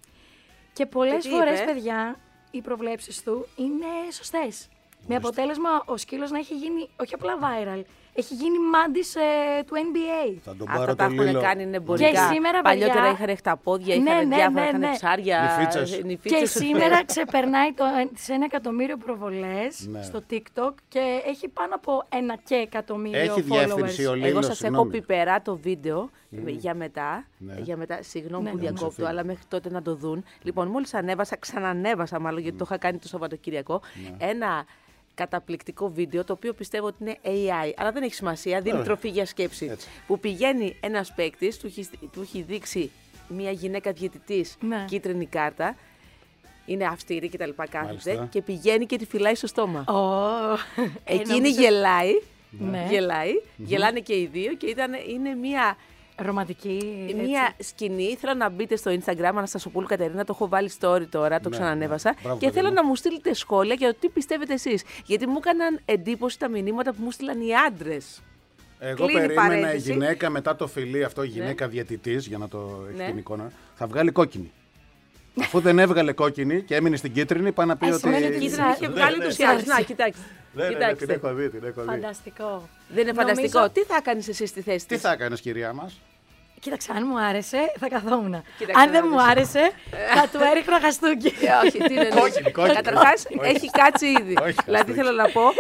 Και πολλές φορές, παιδιά, οι προβλέψεις του είναι σωστές. Με αποτέλεσμα ο σκύλος να έχει γίνει όχι απλά viral, έχει γίνει μάντης ε, του N B A. Θα τον πάρω αυτά τα έχουν Λίλο. κάνει εμπορικά. Και σήμερα, παλιότερα παιδιά, είχαν χταπόδια, είχαν ναι, ναι, διάφορα, ναι, ναι. είχαν ψάρια, και σήμερα ξεπερνάει το, τις ένα εκατομμύριο προβολές ναι. στο TikTok και έχει πάνω από ένα και εκατομμύριο έχει followers. Διεύθυνση ο Λίλος, εγώ σας συγγνώμη. έχω πιπερά το βίντεο mm. για μετά, ναι. για μετά, συγγνώμη ναι, που ναι, διακόπτω, αλλά μέχρι τότε να το δουν. Λοιπόν, μόλις ανέβασα, ξανανέβασα μάλλον, γιατί mm. το είχα κάνει το Σαββατοκύριακο, ναι. ένα καταπληκτικό βίντεο, το οποίο πιστεύω ότι είναι A I, αλλά δεν έχει σημασία, δίνει τροφή για σκέψη. Έτσι. Που πηγαίνει ένας παίκτης, του έχει, του έχει δείξει μια γυναίκα διαιτητής ναι. κίτρινη κάρτα, είναι αυστηρή και τα λοιπά, κάθεται και πηγαίνει και τη φυλάει στο στόμα. Oh. Εκείνη γελάει, ναι. γελάει, mm-hmm. γελάνε και οι δύο και ήταν, είναι μια... ρομαντική. Μια έτσι. Σκηνή. Θέλω να μπείτε στο Instagram, Αναστασοπούλου Κατερίνα. Το έχω βάλει story τώρα, το ναι, ξανανέβασα. Ναι. Μπράβο, και θέλω ναι. να μου στείλετε σχόλια για το τι πιστεύετε εσείς. Γιατί μου έκαναν εντύπωση τα μηνύματα που μου στείλαν οι άντρες. Εγώ Κλείνει περίμενα παρέτηση. Η γυναίκα μετά το φιλί, αυτό η γυναίκα ναι. διαιτητής, για να το έχει ναι. την εικόνα, θα βγάλει κόκκινη. Αφού δεν έβγαλε κόκκινη και έμεινε στην κίτρινη, πάει να πει ότι. Η κίτρινη είχε βγάλει ενθουσιασμό. Να, κοιτάξτε. Δεν είναι, την έχω δει, την έχω δει. Φανταστικό. Δεν είναι φανταστικό. Νομίζω... Τι θα κάνεις εσύ στη θέση της? Τι θα έκανες, κυρία μας? Κοίταξε, αν μου άρεσε, θα καθόμουν. Κοίταξε, αν δεν μου άρεσε, θα του έριχνα χαστούκι. Όχι, τι είναι. Καταρχάς, έχει κάτσει ήδη. Δηλαδή, θέλω να πω,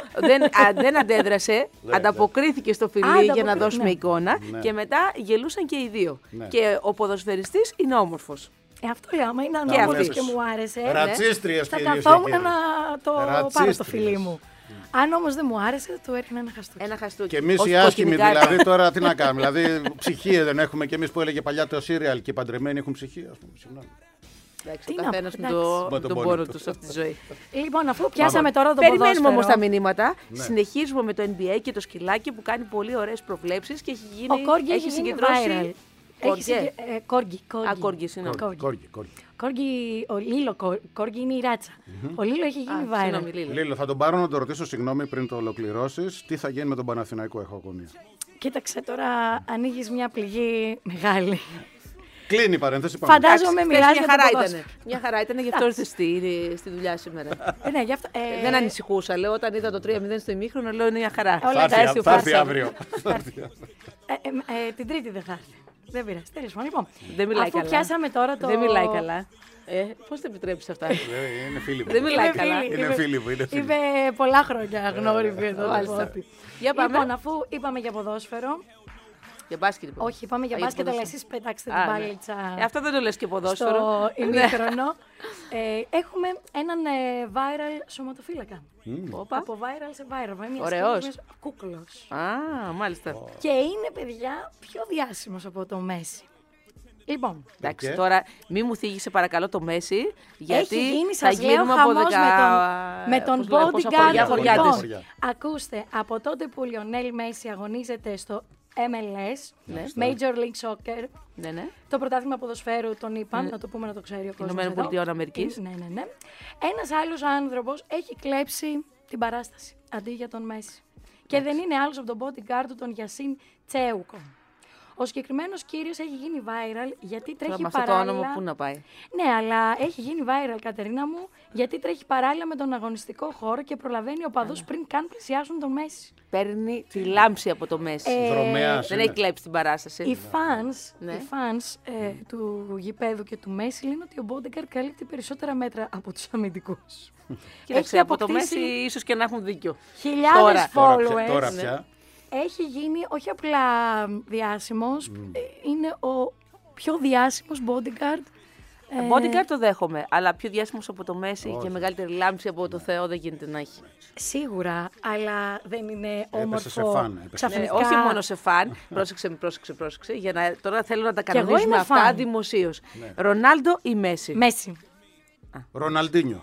δεν αντέδρασε, ανταποκρίθηκε στο φιλί για να δώσουμε εικόνα και μετά γελούσαν και οι δύο. Και ο ποδοσφαιριστής είναι όμορφος. Ε, αυτό λέω, άμα είναι ανώμορφος και μου άρεσε. Ρατσίστριες, θα καθόμουν να το πάρω στο φιλί μου. Αν όμως δεν μου άρεσε, θα του έριχνα ένα χαστούκι. Ένα χαστούκι. Και εμείς οι άσχημοι, δηλαδή, τώρα τι να κάνουμε. Δηλαδή, ψυχή δεν έχουμε κι εμείς που έλεγε παλιά το σύριαλ και οι παντρεμένοι έχουν ψυχή, ας πούμε. Συγγνώμη. Εντάξει, ο καθένας με το, τον πόνο του σε αυτή τη ζωή. Λοιπόν, αφού πιάσαμε τώρα τον ποδόσφαιρο. Περιμένουμε όμως τα μηνύματα. Ναι. Συνεχίζουμε με το N B A και το σκυλάκι που κάνει πολύ ωραίες προβλέψεις και έχει γίνει. Ο Κόργι έχει συγκεντρώσει. Κόργι. Κόργι, συγγνώμη. Κόργι, ο Λίλο Κόργι είναι η ράτσα. Ο Λίλο έχει γίνει viral. Λίλο, θα τον πάρω να το ρωτήσω, συγγνώμη, πριν το ολοκληρώσεις. Τι θα γίνει με τον Παναθηναϊκό, έχω αγωνία. Κοίταξε, τώρα ανοίγεις μια πληγή μεγάλη. Κλείνει η παρένθεση. Φαντάζομαι μιλάς για χαρά ήταν. Μια χαρά ήταν, γι' αυτό ήρθε στη, στη δουλειά σήμερα. ε, ναι, γι αυτό, ε... Δεν ανησυχούσα. Λέω, όταν είδα το τρία μηδέν στο ημίχρονο, λέω είναι μια χαρά. Θα έρθει αύριο. Την Τρίτη δεν θα έρθει. Δεν πειράζει. Τέλος πάντων. Λοιπόν, δεν μιλάει αφού καλά. πιάσαμε τώρα το. Δεν μιλάει καλά. Ε, πώς τα επιτρέπεις αυτά. Είναι φίλοι μου. Δεν μιλάει καλά. Είναι φίλοι μου. Είπε πολλά χρόνια γνώριμη εδώ. Για πάμε. Λοιπόν, αφού είπαμε για ποδόσφαιρο. Για μπάσκετ. Όχι, είπαμε για μπάσκετ, αλλά εσείς πετάξτε την μπάλιτσα. Ε, αυτό δεν το λες και ποδόσφαιρο. Στο ημίχρονο. ε, έχουμε έναν ε, viral σωματοφύλακα. Mm. Από viral σε viral. Ωραίος. Κούκλος. Α, μάλιστα. Oh. Και είναι, παιδιά, πιο διάσημος από το Μέση. Λοιπόν, εντάξει, okay. Τώρα μη μου θίγησε παρακαλώ το Μέση, γιατί έχει γίνει, θα σας λέω, χαμός με τον, με τον bodyguard. Λοιπόν, ακούστε, από τότε που ο Λιονέλ Μέση αγωνίζεται στο εμ ελ ες, ναι. Major League Soccer, ναι, ναι. Το πρωτάθλημα ποδοσφαίρου τον είπαν, ναι. Να το πούμε να το ξέρει ο κόσμος. Ηνωμένων Πολιτειών Αμερικής. Ναι, ναι, ναι. Ένας άλλος άνθρωπος έχει κλέψει την παράσταση αντί για τον Μέση. Και δεν είναι άλλος από τον bodyguard του, τον Γιασίν Τσέουκο. Ο συγκεκριμένος κύριος έχει γίνει viral γιατί τρέχει Τώρα, παράλληλα. Αυτό το όνομα πού να πάει. Ναι, αλλά έχει γίνει viral, Κατερίνα μου, γιατί τρέχει παράλληλα με τον αγωνιστικό χώρο και προλαβαίνει οπαδούς πριν καν πλησιάσουν τον Μέση. Παίρνει τη λάμψη από το Μέση. Ε, Δρομέας, δεν έχει κλέψει την παράσταση. Οι fans, ναι. οι fans ε, του γηπέδου και του Μέση λένε ότι ο bodyguard καλύπτει περισσότερα μέτρα από τους αμυντικούς. Κοίταξε, από το Μέση ίσως και να έχουν δίκιο. Χιλιάδες followers. Τώρα, τώρα πια. Έχει γίνει όχι απλά διάσημος, mm. είναι ο πιο διάσημος bodyguard. Bodyguard το δέχομαι, αλλά πιο διάσημος από το Μέση όχι. Και μεγαλύτερη λάμψη από το Θεό δεν γίνεται να έχει. Σίγουρα, αλλά δεν είναι όμορφο. Σε φαν, ξαφνικά... ναι, όχι μόνο σε φαν, πρόσεξε, πρόσεξε, πρόσεξε, για να, τώρα θέλω να τα κανονίσουμε αυτά δημοσίως. Ναι. Ρονάλντο ή Μέση. Μέση. Ροναλντίνιο.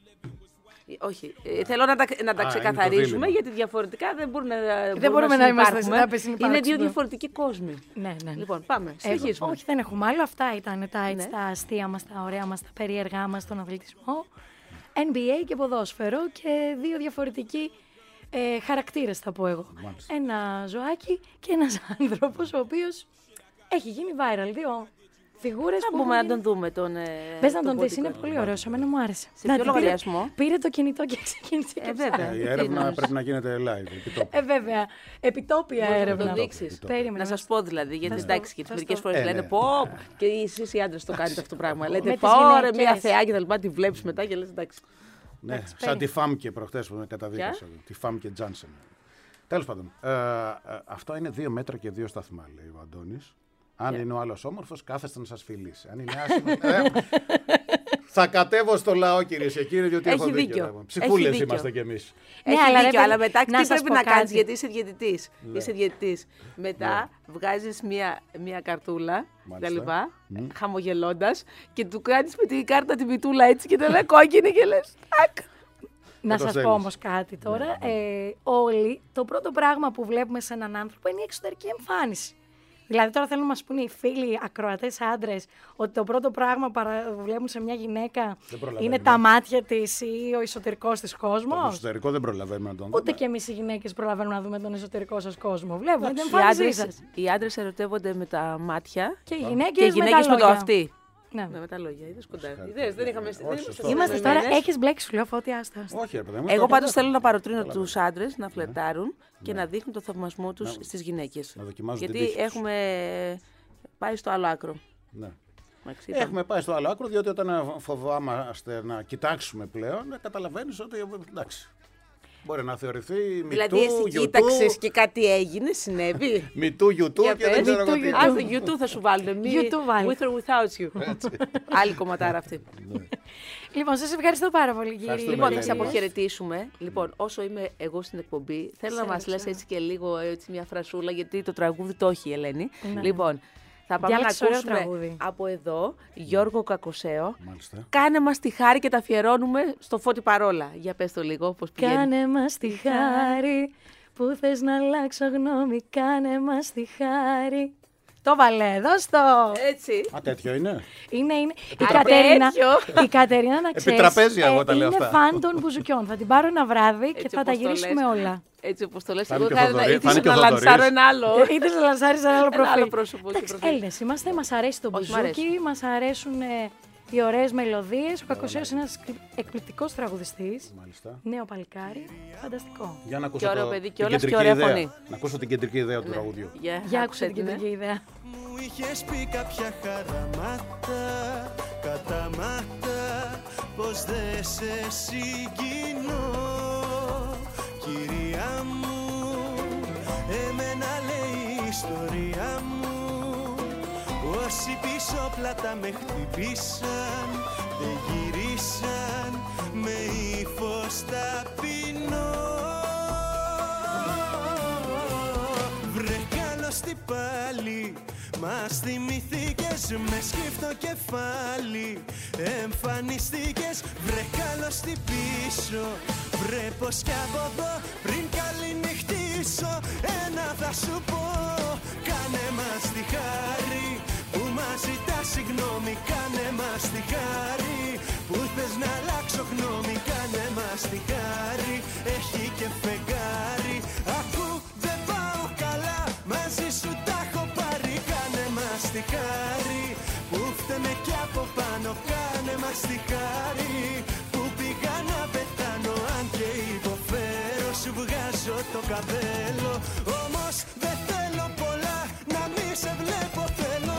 Όχι, ε, θέλω να τα, να τα Α, ξεκαθαρίσουμε γιατί διαφορετικά δεν μπορούμε να, δεν μπορούμε να, να είμαστε στην Είναι δύο διαφορετικοί κόσμοι. Ναι, ναι. Λοιπόν, πάμε, συνεχίζουμε. Όχι, δεν έχουμε άλλο. Αυτά ήταν τα, έτσι, ναι. τα αστεία μας, τα ωραία μας, τα περίεργά μας στον αθλητισμό. N B A και ποδόσφαιρο και δύο διαφορετικοί ε, χαρακτήρες θα πω εγώ. Μάλιστα. Ένα ζωάκι και ένας άνθρωπος ο οποίος έχει γίνει viral. Δύο φιγούρες θα που πούμε γίνει... να τον δούμε τον. Πες να τον δεις, είναι πολύ ωραίο. Σε μένα μου άρεσε. Σε ποιο λογαριασμό? Πήρε, πήρε το κινητό και ξεκίνησε. Ε, βέβαια. Η έρευνα πρέπει να γίνεται live. Επιτόπια. Ε, βέβαια. Επιτόπια έρευνα. Να το δείξεις. Να σας πω δηλαδή. Γιατί εντάξει, γιατί μερικές φορές λένε πω. Και εσείς οι άντρες το κάνετε αυτό το πράγμα. Λέτε πω, ρε, μια θεά και τα λοιπά. Τη βλέπεις μετά και λες εντάξει. Ναι, σαν τη Φάμκε προχτές που με καταδίκασε. Τη Φάμκε Τζάνσεν. Τέλος πάντων. Αυτό είναι δύο μέτρα και δύο σταθμά, λέει ο Αντώνης. Αν yeah. είναι ο άλλος όμορφος, κάθεστε να σας φιλήσει. Αν είναι άσχημος, ε, θα κατέβω στο λαό, κυρίες και κύριοι, διότι έχω δίκιο. Ψυχούλες είμαστε κι εμείς. Έχει ναι, δίκιο, αλλά μετά τι πρέπει να κάνεις, γιατί είσαι διαιτητής. Ναι. Είσαι διαιτητής. Μετά ναι. βγάζεις μία, μία καρτούλα, τα λοιπά, mm. χαμογελώντας, και του κάνεις με την κάρτα τη μητούλα έτσι και το λέει κόκκινη και λες τάκ. Να σας πω όμως κάτι τώρα. Ναι. Ε, όλοι, το πρώτο πράγμα που βλέπουμε σε έναν άνθρωπο είναι η εξωτερική εμφάνιση. Δηλαδή τώρα θέλουν να μας πούνε οι φίλοι ακροατές άντρες ότι το πρώτο πράγμα που βλέπουν σε μια γυναίκα είναι τα μάτια της ή ο εσωτερικός της κόσμος. Το εσωτερικό δεν προλαβαίνουμε να τον δούμε. Ούτε και εμείς οι γυναίκες προλαβαίνουμε να δούμε τον εσωτερικό σας κόσμο. Βλέπουμε την εμφάνισή σας. Οι άντρες ερωτεύονται με τα μάτια και οι γυναίκες, και οι γυναίκες με, με το αυτί. Ναι. Ναι, με τα λόγια. Είδες κοντά. Είδες, δεν είχαμε. Είμαστε τώρα, έχεις μπλέξει, σου λέω φώτη, άστα. Όχι, ρε παιδί μου. Εγώ πάντως θέλω να παροτρύνω τους άντρες να φλερτάρουν και να δείχνουν το θαυμασμό τους στις γυναίκες. Γιατί έχουμε πάει στο άλλο άκρο. Έχουμε πάει στο άλλο άκρο, διότι όταν φοβάμαστε να κοιτάξουμε πλέον, καταλαβαίνεις ότι εντάξει. Μπορεί να θεωρηθεί μητού, δηλαδή εσύ κοίταξες και κάτι έγινε, συνέβη. Μητού, γιουτού και δεν ξέρω εγώ τι. Α, το γιουτού θα σου βάλουν. With or without you. Άλλη κομματάρα αυτή. Λοιπόν, σας ευχαριστώ πάρα πολύ, κύριε. Λοιπόν, θα σε αποχαιρετήσουμε. Λοιπόν, όσο είμαι εγώ στην εκπομπή, θέλω να μας λες έτσι και λίγο έτσι μια φρασούλα, γιατί το τραγούδι το έχει η Ελένη. Λοιπόν, Θα πάμε να ακούσουμε από εδώ Γιώργο Κακοσέο. Μάλιστα. Κάνε μας τη χάρη και τα αφιερώνουμε στο Φώτη Παρόλα. Για πες το λίγο πώς πηγαίνει. Κάνε μας τη χάρη που θες να αλλάξω γνώμη. Κάνε μας τη χάρη. Το βαλέ, δώσ' το! Έτσι. Α, τέτοιο είναι. Είναι, είναι. Η Κατερίνα, η Κατερίνα, να ξέρεις, Επιτραπέζια, εγώ τα λέω είναι αυτά. φαν των μπουζουκιών. Θα την πάρω ένα βράδυ και Έτσι θα τα γυρίσουμε όλα. Έτσι όπως το λες, Φάνηκε εγώ θα Θοδωρή- ήθελα φάνηκε ο να Θοδωρής. λανσάρω ένα άλλο. Ήθελες να λανσάρεις ένα άλλο Ένα άλλο προφίλ. πρόσωπο. Εντάξει, Έλληνες είμαστε, μας αρέσει το Όχι, μ' αρέσει. μπουζούκι, μας αρέσουν ε, οι ωραίες μελωδίες. Ο Κακοσέος είναι ένας εκπληκτικός τραγουδιστής. Μάλιστα. Νέο παλικάρι, φανταστικό. Για να ακούσω Και ωραίο το- παιδί την κιόλας και κεντρική ωραία ιδέα. φωνή. Να ακούσω την κεντρική ιδέα του τραγουδιού. Για άκουσε την κεντρική ιδέα. Μου είχες πει κάποια χαραμάτα, καταμάτα, πως δεν σε συγκινώ. Κυρία μου, εμένα λέει η ιστορία μου. Όσοι πίσω πλάτα με χτυπήσαν, δεν γυρίσαν, με ύφος ταπεινό. Βρε καλωστή πάλι, μας θυμηθήκες με σκύφτο κεφάλι. Εμφανιστήκες, βρε καλωστή πίσω. Βρε πως κι από εδώ πριν καληνυχτήσω, ένα θα σου πω. Κάνε μας τη χάρη που μας ζητάς συγγνώμη. Κάνε μας τη χάρη που θες να αλλάξω γνώμη. Κάνε μας τη χάρη, έχει και φεγγάρι. Ακού δεν πάω καλά, μαζί σου τα έχω πάρει. Κάνε μας τη χάρη που φταίμε κι από πάνω. Κάνε μας τη χάρη που πήγα να πεθάνω. Αν και υποφέρω σου βγάζω το καπέλο. Όμως δεν θέλω πολλά, να μη σε βλέπω θέλω.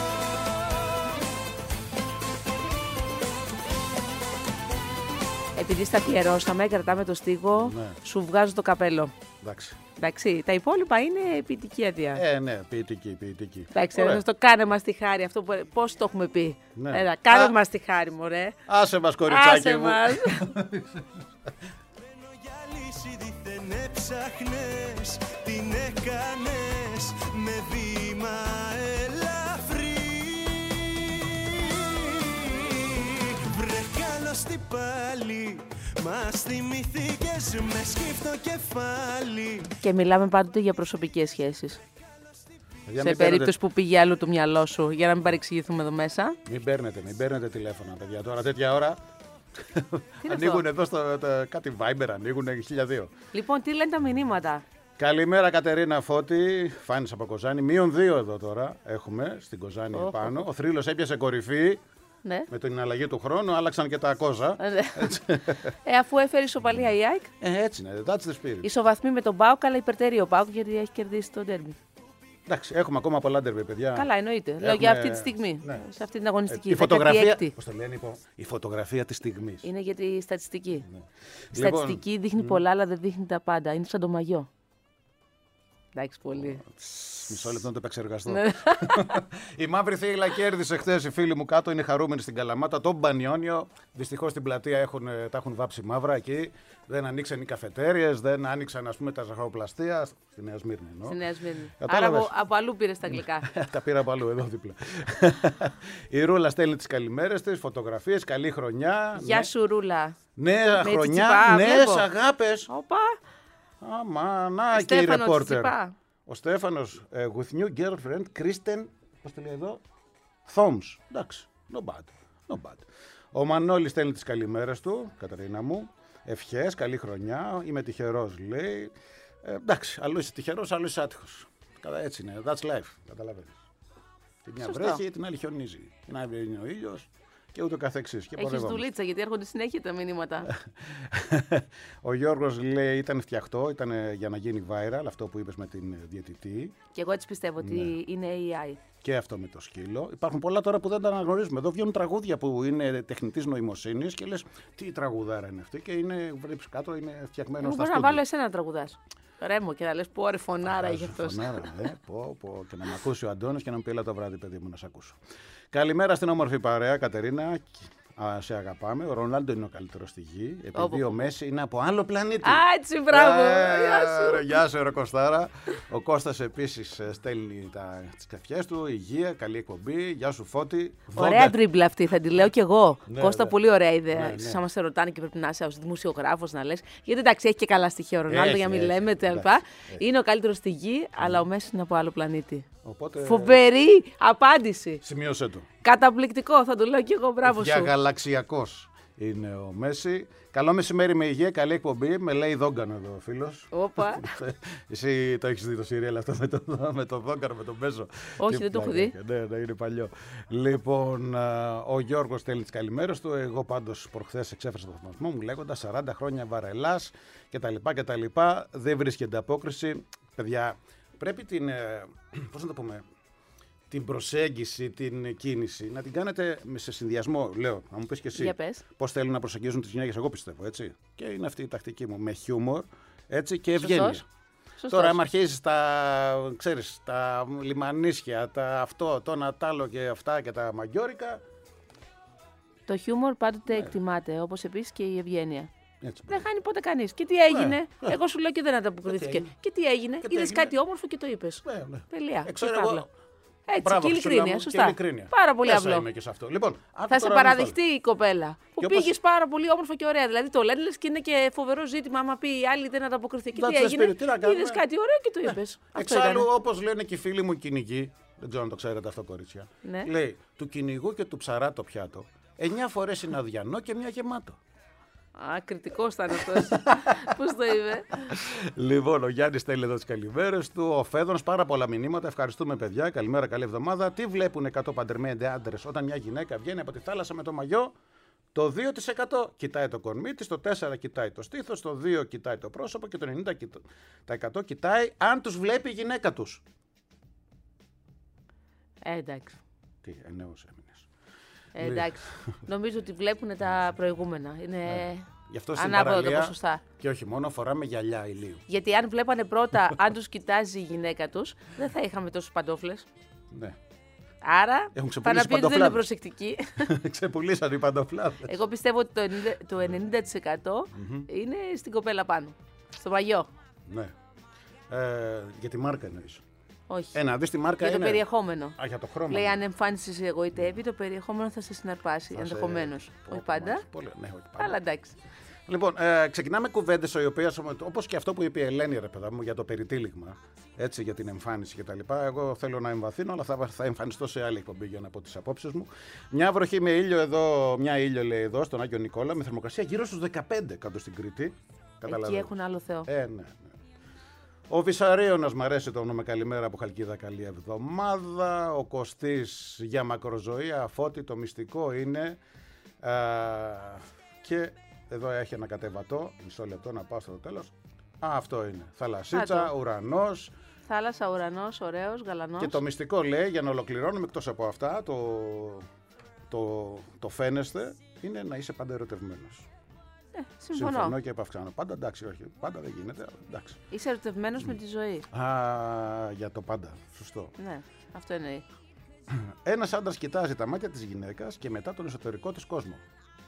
Επειδή στα αφιερώσαμε, κρατάμε το στίχο, Ναι. σου βγάζω το καπέλο. Εντάξει. Εντάξει, τα υπόλοιπα είναι ποιητική άδεια. Ε, ναι, ποιητική, ποιητική. Εντάξει, Ωραία. να το κάνε μας τη χάρη, αυτό που, πώς το έχουμε πει. Ναι. Έλα, κάνε Α. μας τη χάρη, μωρέ. Άσε μας, κοριτσάκι Άσε μου. μας. Τρένο για λύση δίθεν έψαχνες, την έκανες με βήμα ελαφρύ. Βρε καλωστή πάλι, μας θυμηθήκες με σκύφτο κεφάλι. Και μιλάμε πάντοτε για προσωπικές σχέσεις. Παιδιά, Σε μην περίπτωση παίρνετε- που πήγε άλλο το μυαλό σου, για να μην παρεξηγηθούμε εδώ μέσα. Μην παίρνετε, μην παίρνετε τηλέφωνα, παιδιά. Τώρα τέτοια ώρα είναι ανοίγουν αυτό? εδώ στο, το, κάτι Viber, ανοίγουν χίλια δύο. Λοιπόν, τι λένε τα μηνύματα. Καλημέρα Κατερίνα Φώτη, Φάνης από Κοζάνη. Μείον δύο εδώ τώρα έχουμε στην Κοζάνη Οχ, επάνω. Ο θρύλος έπιασε κορυφή Ναι. με την αλλαγή του χρόνου, άλλαξαν και τα κόζα. Ε, ναι. ε, αφού έφερε ισοπαλία η ΑΕΚ, Ε, έτσι είναι, that's the spirit. ισοβαθμοί με τον ΠΑΟΚ, αλλά υπερτερεί ο ΠΑΟΚ γιατί έχει κερδίσει το ντέρμπι. Εντάξει, έχουμε ακόμα πολλά ντερμπι, παιδιά. Καλά, εννοείται. Λέω Έχουμε- για αυτή τη στιγμή. Ναι. Σε αυτή την αγωνιστική. Η φωτογραφία, δεκαέξι. πώς το λένε, υπό, η φωτογραφία της στιγμής. Είναι για τη στατιστική. Η Λοιπόν, στατιστική δείχνει πολλά, αλλά δεν δείχνει τα πάντα. Είναι σαν το μαγιό. Εντάξει, πολύ. Μισό λεπτό να το επεξεργαστώ. Ναι. Η Μαύρη Θύλα κέρδισε χθες, οι φίλοι μου κάτω, είναι χαρούμενοι στην Καλαμάτα. Τον Μπανιόνιο, δυστυχώς στην πλατεία έχουν, ε, τα έχουν βάψει μαύρα εκεί. Δεν ανοίξαν οι καφετέριες, δεν άνοιξαν ας πούμε τα ζαχαροπλαστεία. Στη Νέα Σμύρνη εννοώ. Στη Νέα Σμύρνη. Άρα Κατάλαβες. από, από αλλού πήρε τα αγγλικά. Τα πήρα από αλλού, εδώ δίπλα. Η Ρούλα στέλνει τις καλημέρες της, φωτογραφίες, καλή χρονιά. Γεια Ναι. σου, Ρούλα. Νέα Με χρονιά, τσιτσιπά, νέες βλέπω. αγάπες. Όπα. Άμα, να και η Στέφανο ρεπόρτερ. Τσιτσιπά. Ο Στέφανος, ε, with new girlfriend, Kristen, πώς το λέει εδώ, Thoms. Εντάξει, no bad, no bad. Ο Μανώλης στέλνει τις καλημέρες του, Καταρίνα μου. Ευχές, καλή χρονιά, είμαι τυχερός, λέει. Ε, εντάξει, αλλού είσαι τυχερός, αλλού είσαι άτυχος. Κατά έτσι είναι, that's life, καταλαβαίνεις. Την μια Σωστό. βρέχει, την άλλη χιονίζει. Την άλλη είναι ο ήλιος και ούτω καθεξής. Και Έχεις πορευόμαστε. δουλίτσα, γιατί έρχονται συνέχεια τα μηνύματα. Ο Γιώργος λέει ήταν φτιαχτό, ήταν για να γίνει viral αυτό που είπες με την διαιτητή. Και εγώ έτσι πιστεύω Ναι. ότι είναι έι άι. Και αυτό με το σκύλο. Υπάρχουν πολλά τώρα που δεν τα αναγνωρίζουμε. Εδώ βγαίνουν τραγούδια που είναι τεχνητής νοημοσύνης και λες τι τραγουδάρα είναι αυτή και είναι, βλέπεις κάτω, είναι φτιαγμένο Εγώ στα μπορώ να στούντιο. βάλω εσένα να τραγουδάς. Ρέμο και να λες πω ρε φωνάρα είχε αυτός. Φωνάρα, ε, πω, πω, και να με ακούσει ο Αντώνης και να μου πει έλα το βράδυ παιδί μου να σε ακούσω. Καλημέρα στην όμορφη παρέα, Κατερίνα. Α, σε αγαπάμε. Ο Ρονάλντο είναι ο καλύτερος στη γη. Επειδή ο Μέση είναι από άλλο πλανήτη. Α, έτσι, μπράβο. Ε, γεια σου. Γεια σου, ρε Κωστάρα. Ο Κώστας επίσης στέλνει τις καρδιές του. Υγεία, καλή εκπομπή. Γεια σου, Φώτη. Ωραία τρίμπλα αυτή, θα τη λέω κι εγώ. Ναι, Κώστα, ναι. πολύ ωραία ιδέα. Ναι, ναι. Σαν μας σε ρωτάνε και πρέπει να είσαι ως δημοσιογράφος να λες. Γιατί εντάξει, έχει και καλά στοιχεία ο Ρονάλντο, για να μην έχει, λέμε έχει, ΤΕΛΠΑ. Είναι ο καλύτερος στη γη, αλλά ο Μέση είναι από άλλο πλανήτη. Οπότε... Φοβερή απάντηση. Σημείωσέ το. Καταπληκτικό, θα το λέω κι εγώ, μπράβο σου. Διαγαλαξιακός είναι ο Μέση. Καλό μεσημέρι με υγεία, καλή εκπομπή. Με λέει Δόγκανο εδώ ο φίλος. Όπα. Εσύ το έχεις δει το σύριαλ αυτό με το, με το Δόγκανο, με τον Πέζο. Όχι, δεν το έχω δει. Ναι, ναι, είναι παλιό. Λοιπόν, ο Γιώργος στέλνει τις καλημέρες του. Εγώ πάντως προχθές εξέφρασα το θαυμασμό μου λέγοντας σαράντα χρόνια βαρελάς κτλ. κτλ. Δεν βρίσκεται απόκριση. Παιδιά, πρέπει την. Πώς να το πούμε. Την προσέγγιση, την κίνηση, να την κάνετε σε συνδυασμό, λέω, να μου πεις και εσύ πώς θέλουν να προσεγγίζουν τις γυναίκες, εγώ πιστεύω, έτσι. Και είναι αυτή η τακτική μου, με χιούμορ, έτσι, και ευγένεια. Σωστός. Σωστός. Τώρα, άμα αρχίζεις τα, ξέρεις, τα λιμανίσια, τα αυτό, το νατάλο και αυτά και τα μαγιόρικα. Το χιούμορ πάντοτε ναι. εκτιμάται, όπως επίσης και η ευγένεια. Έτσι, δεν χάνει ποτέ κανείς. Και τι έγινε. Ναι, ναι. Εγώ σου λέω και δεν ανταποκρίθηκε. Και τι έγινε. Είδες κάτι όμορφο και το είπες. Ναι, ναι. Τελεία. Εξαίρε εγώ. Έτσι, Μπράβο, και ειλικρίνεια, σωστά. Και ειλικρίνεια. Πάρα πολύ Μέσα απλό. Είμαι και σε αυτό. Λοιπόν, θα σε παραδεχτεί η κοπέλα. Που και πήγες όπως... πάρα πολύ όμορφα και ωραία. Δηλαδή το λένε λες και είναι και φοβερό ζήτημα. Άμα πει η άλλη δεν ανταποκριθεί. Και δεν τι έγινε. Είδες κάτι ωραίο και το είπες. Ναι. Εξάλλου, όπως λένε και οι φίλοι μου κυνηγοί, δεν ξέρω αν το ξέρετε αυτό, κορίτσια. Ναι. Λέει του κυνηγού και του ψαρά το πιάτο. Εννιά φορές είναι αδιανό και μια γεμάτο. Α, κριτικός ήταν αυτός. Πώς το είπε. Λοιπόν, ο Γιάννης στέλνει εδώ τις καλημέρες του. Ο Φέδωνος, πάρα πολλά μηνύματα. Ευχαριστούμε, παιδιά. Καλημέρα, καλή εβδομάδα. Τι βλέπουν εκατό παντρεμένοι άντρες όταν μια γυναίκα βγαίνει από τη θάλασσα με το μαγιό? Το δύο τοις εκατό κοιτάει το κορμί της, το τέσσερα τοις εκατό κοιτάει το στήθος, το δύο τοις εκατό κοιτάει το πρόσωπο και το ενενήντα τοις εκατό κοιτάει αν τους βλέπει η γυναίκα τους. Ε, εντάξει. Τι, εννέος έμεινες. Ε, εντάξει. Νομίζω ότι βλέπουν τα προηγούμενα. Είναι ναι. Γι' αυτό στην ανάποδα παραλία, το ποσοστά. Και όχι μόνο, φοράμε γυαλιά ηλίου. Γιατί αν βλέπανε πρώτα αν τους κοιτάζει η γυναίκα τους, δεν θα είχαμε τόσους παντόφλες. Ναι. Άρα, πάνε να πει ότι δεν είναι προσεκτικοί. Ξεπουλήσαν οι παντοφλάδες. Εγώ πιστεύω ότι το ενενήντα τοις εκατό mm-hmm. είναι στην κοπέλα πάνω. Στο μαγιό. Ναι. Ε, για τη μάρκα εννοείς. Όχι. Ε, να δεις τη μάρκα για είναι... το περιεχόμενο. Α, για το χρώμα. Λέει αν εμφάνιση σε εγωιτεύει, το περιεχόμενο θα σε συναρπάσει. Ενδεχομένως. Σε... Όχι πάντα. Πολύ... Ναι, όχι πάντα. Αλλά εντάξει. Λοιπόν, ε, ξεκινάμε κουβέντες οι οποίες, όπως και αυτό που είπε η Ελένη, ρε παιδά μου, για το περιτύλιγμα, έτσι, για την εμφάνιση κτλ. Εγώ θέλω να εμβαθύνω, αλλά θα, θα εμφανιστώ σε άλλη εκπομπή για να πω τις απόψεις μου. Μια βροχή με ήλιο εδώ, μια ήλιο λέει εδώ, στον Άγιο Νικόλα, με θερμοκρασία γύρω στους δεκαπέντε κάτω στην Κρήτη. Εκεί έχουν άλλο Θεό. Ε, ναι, ναι. Ο Βυσαρίωνας, μ' αρέσει το όνομα, καλημέρα από Χαλκίδα, καλή εβδομάδα. Ο Κωστής, για μακροζωία, Φώτη, το μυστικό είναι. Α, και εδώ έχει ένα κατεβατό, μισό λεπτό να πάω στο τέλος. Α, αυτό είναι. Θαλασσίτσα, ουρανός. Θάλασσα, ουρανός, ωραίος, γαλανός. Και το μυστικό λέει, για να ολοκληρώνουμε εκτός από αυτά, το, το, το φαίνεστε, είναι να είσαι πάντα ερωτευμένος. Ε, συμφωνώ. Συμφωνώ και επαυξάνω. Πάντα εντάξει, όχι. Πάντα δεν γίνεται, αλλά εντάξει. Είσαι ερωτευμένος mm. με τη ζωή. Α, για το πάντα. Σωστό. Ναι, αυτό εννοεί. Ένας άντρας κοιτάζει τα μάτια της γυναίκας και μετά τον εσωτερικό της κόσμο.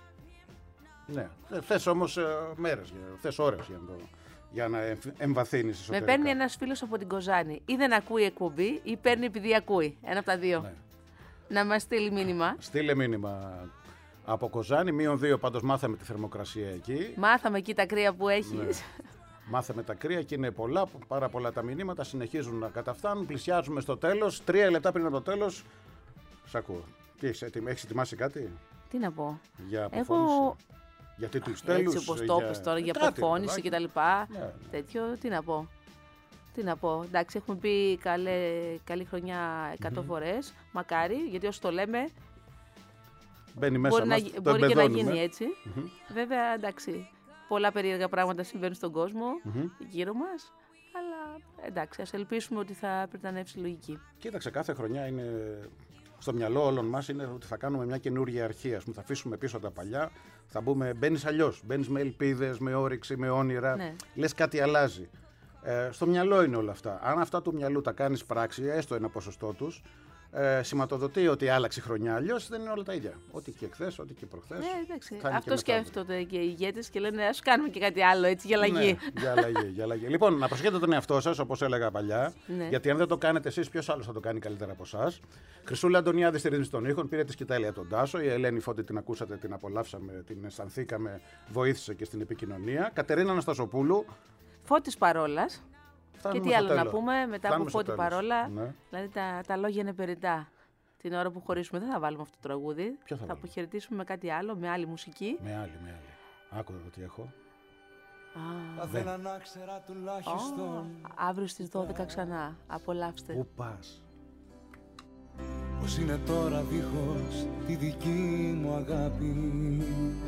Ναι. Θες όμως ε, μέρες, θες ώρες για να, το, για να εμβαθύνεις εσωτερικά. Με παίρνει ένας φίλος από την Κοζάνη. Ή δεν ακούει εκπομπή ή παίρνει επειδή ακούει. Ένα από τα δύο. Ναι. Να μας στείλει μήνυμα. Στείλε μήνυμα. Από Κοζάνη, μείον δύο, πάντως μάθαμε τη θερμοκρασία εκεί. Μάθαμε εκεί τα κρύα που έχεις. Ναι. Μάθαμε τα κρύα και είναι πολλά, πάρα πολλά τα μηνύματα, συνεχίζουν να καταφτάνουν. Πλησιάζουμε στο τέλος. Τρία λεπτά πριν από το τέλος. Σ' ακούω. Τι, έχεις ετοιμάσει κάτι? Τι να πω. Για αποφώνηση. Εγώ... Γιατί τους τέλους. Έτσι όπως το είπες τώρα, για αποφώνηση και τα λοιπά. Ναι, ναι. Τέτοιο, τι να πω. Τι να πω. Εντάξει, έχουμε πει καλέ, καλή χρονιά εκατό mm-hmm. φορές. Μακάρι, γιατί όσο το λέμε. Μπαίνει μέσα μπορεί μας, να, το μπορεί και να γίνει έτσι. Mm-hmm. Βέβαια, εντάξει, πολλά περίεργα πράγματα συμβαίνουν στον κόσμο mm-hmm. γύρω μας. Αλλά εντάξει, ας ελπίσουμε ότι θα πρετανεύσει λογική. Κοίταξε, κάθε χρονιά είναι στο μυαλό όλων μας είναι ότι θα κάνουμε μια καινούργια αρχή. Ας πούμε, θα αφήσουμε πίσω τα παλιά, θα μπούμε, μπαίνεις αλλιώς. Μπαίνεις με ελπίδες, με όρεξη, με όνειρα. Ναι. Λες κάτι αλλάζει. Ε, στο μυαλό είναι όλα αυτά. Αν αυτά του μυαλού τα κάνεις πράξη, έστω ένα ποσοστό τους, ε, σηματοδοτεί ότι άλλαξε η χρονιά. Αλλιώς δεν είναι όλα τα ίδια. Ό,τι και εχθές, ό,τι και προχθές. Ναι, εντάξει. Αυτό σκέφτονται και οι ηγέτες και λένε ας κάνουμε και κάτι άλλο έτσι για αλλαγή. Ναι, για αλλαγή, για αλλαγή. Λοιπόν, να προσέχετε τον εαυτό σας, όπως έλεγα παλιά. Ναι. Γιατί αν δεν το κάνετε εσείς, ποιος άλλος θα το κάνει καλύτερα από εσάς. Χρυσούλα Αντωνιάδη στη ρύθμιση των ήχων, πήρε τη σκητάλη από τον Τάσο. Η Ελένη Φώτη την ακούσατε, την απολαύσαμε, την αισθανθήκαμε, βοήθησε και στην επικοινωνία. Κατερίνα Αναστασοπούλου. Φώτης Παρόλας. Και τι άλλο να πούμε μετά Φτάνουμε από Φώτη Παρόλα. Ναι. Δηλαδή τα, τα λόγια είναι περιττά. Την ώρα που χωρίσουμε δεν θα βάλουμε αυτό το τραγούδι. Ποιο θα, θα αποχαιρετήσουμε με κάτι άλλο, με άλλη μουσική. Με άλλη, με άλλη. Άκου εδώ τι έχω. Θα ήθελα να ξέρα τουλάχιστον. Αύριο στις δώδεκα ξανά. Απολαύστε. Πού πας? Πώς είναι τώρα δίχως τη δική μου αγάπη.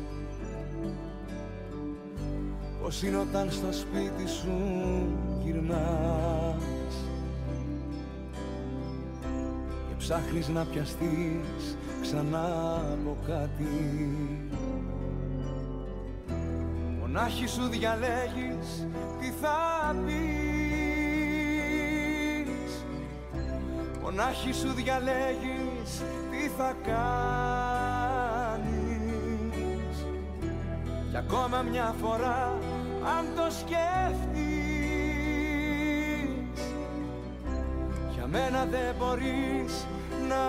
Πώς είναι όταν στο σπίτι σου γυρνάς και ψάχνεις να πιαστείς ξανά από κάτι. Μονάχη σου διαλέγεις τι θα πεις. Μονάχη σου διαλέγεις τι θα κάνεις. Κι ακόμα μια φορά αν το σκέφτεις, για μένα δεν μπορείς να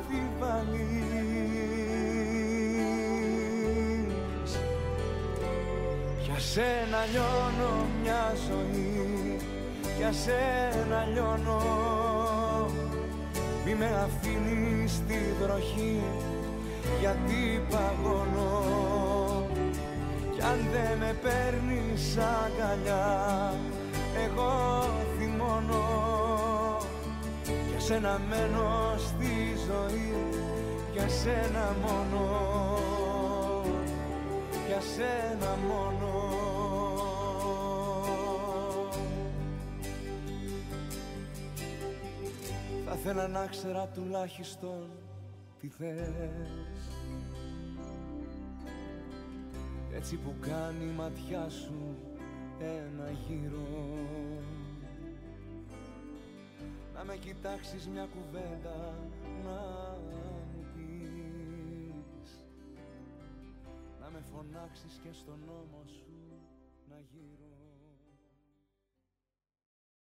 αμφιβαλείς. Για σένα λιώνω μια ζωή, για σένα λιώνω. Μη με αφήνεις στη βροχή, γιατί παγώνω. Κι αν δεν με παίρνεις αγκαλιά, εγώ θυμώνω. Για σένα μένω στη ζωή, για σένα μόνο, για σένα μόνο. Θα ήθελα να ξέρα τουλάχιστον τι θες, έτσι που κάνει η ματιά σου ένα γύρο. Να με κοιτάξεις μια κουβέντα να μου πεις, να με φωνάξεις και στον ώμο σου.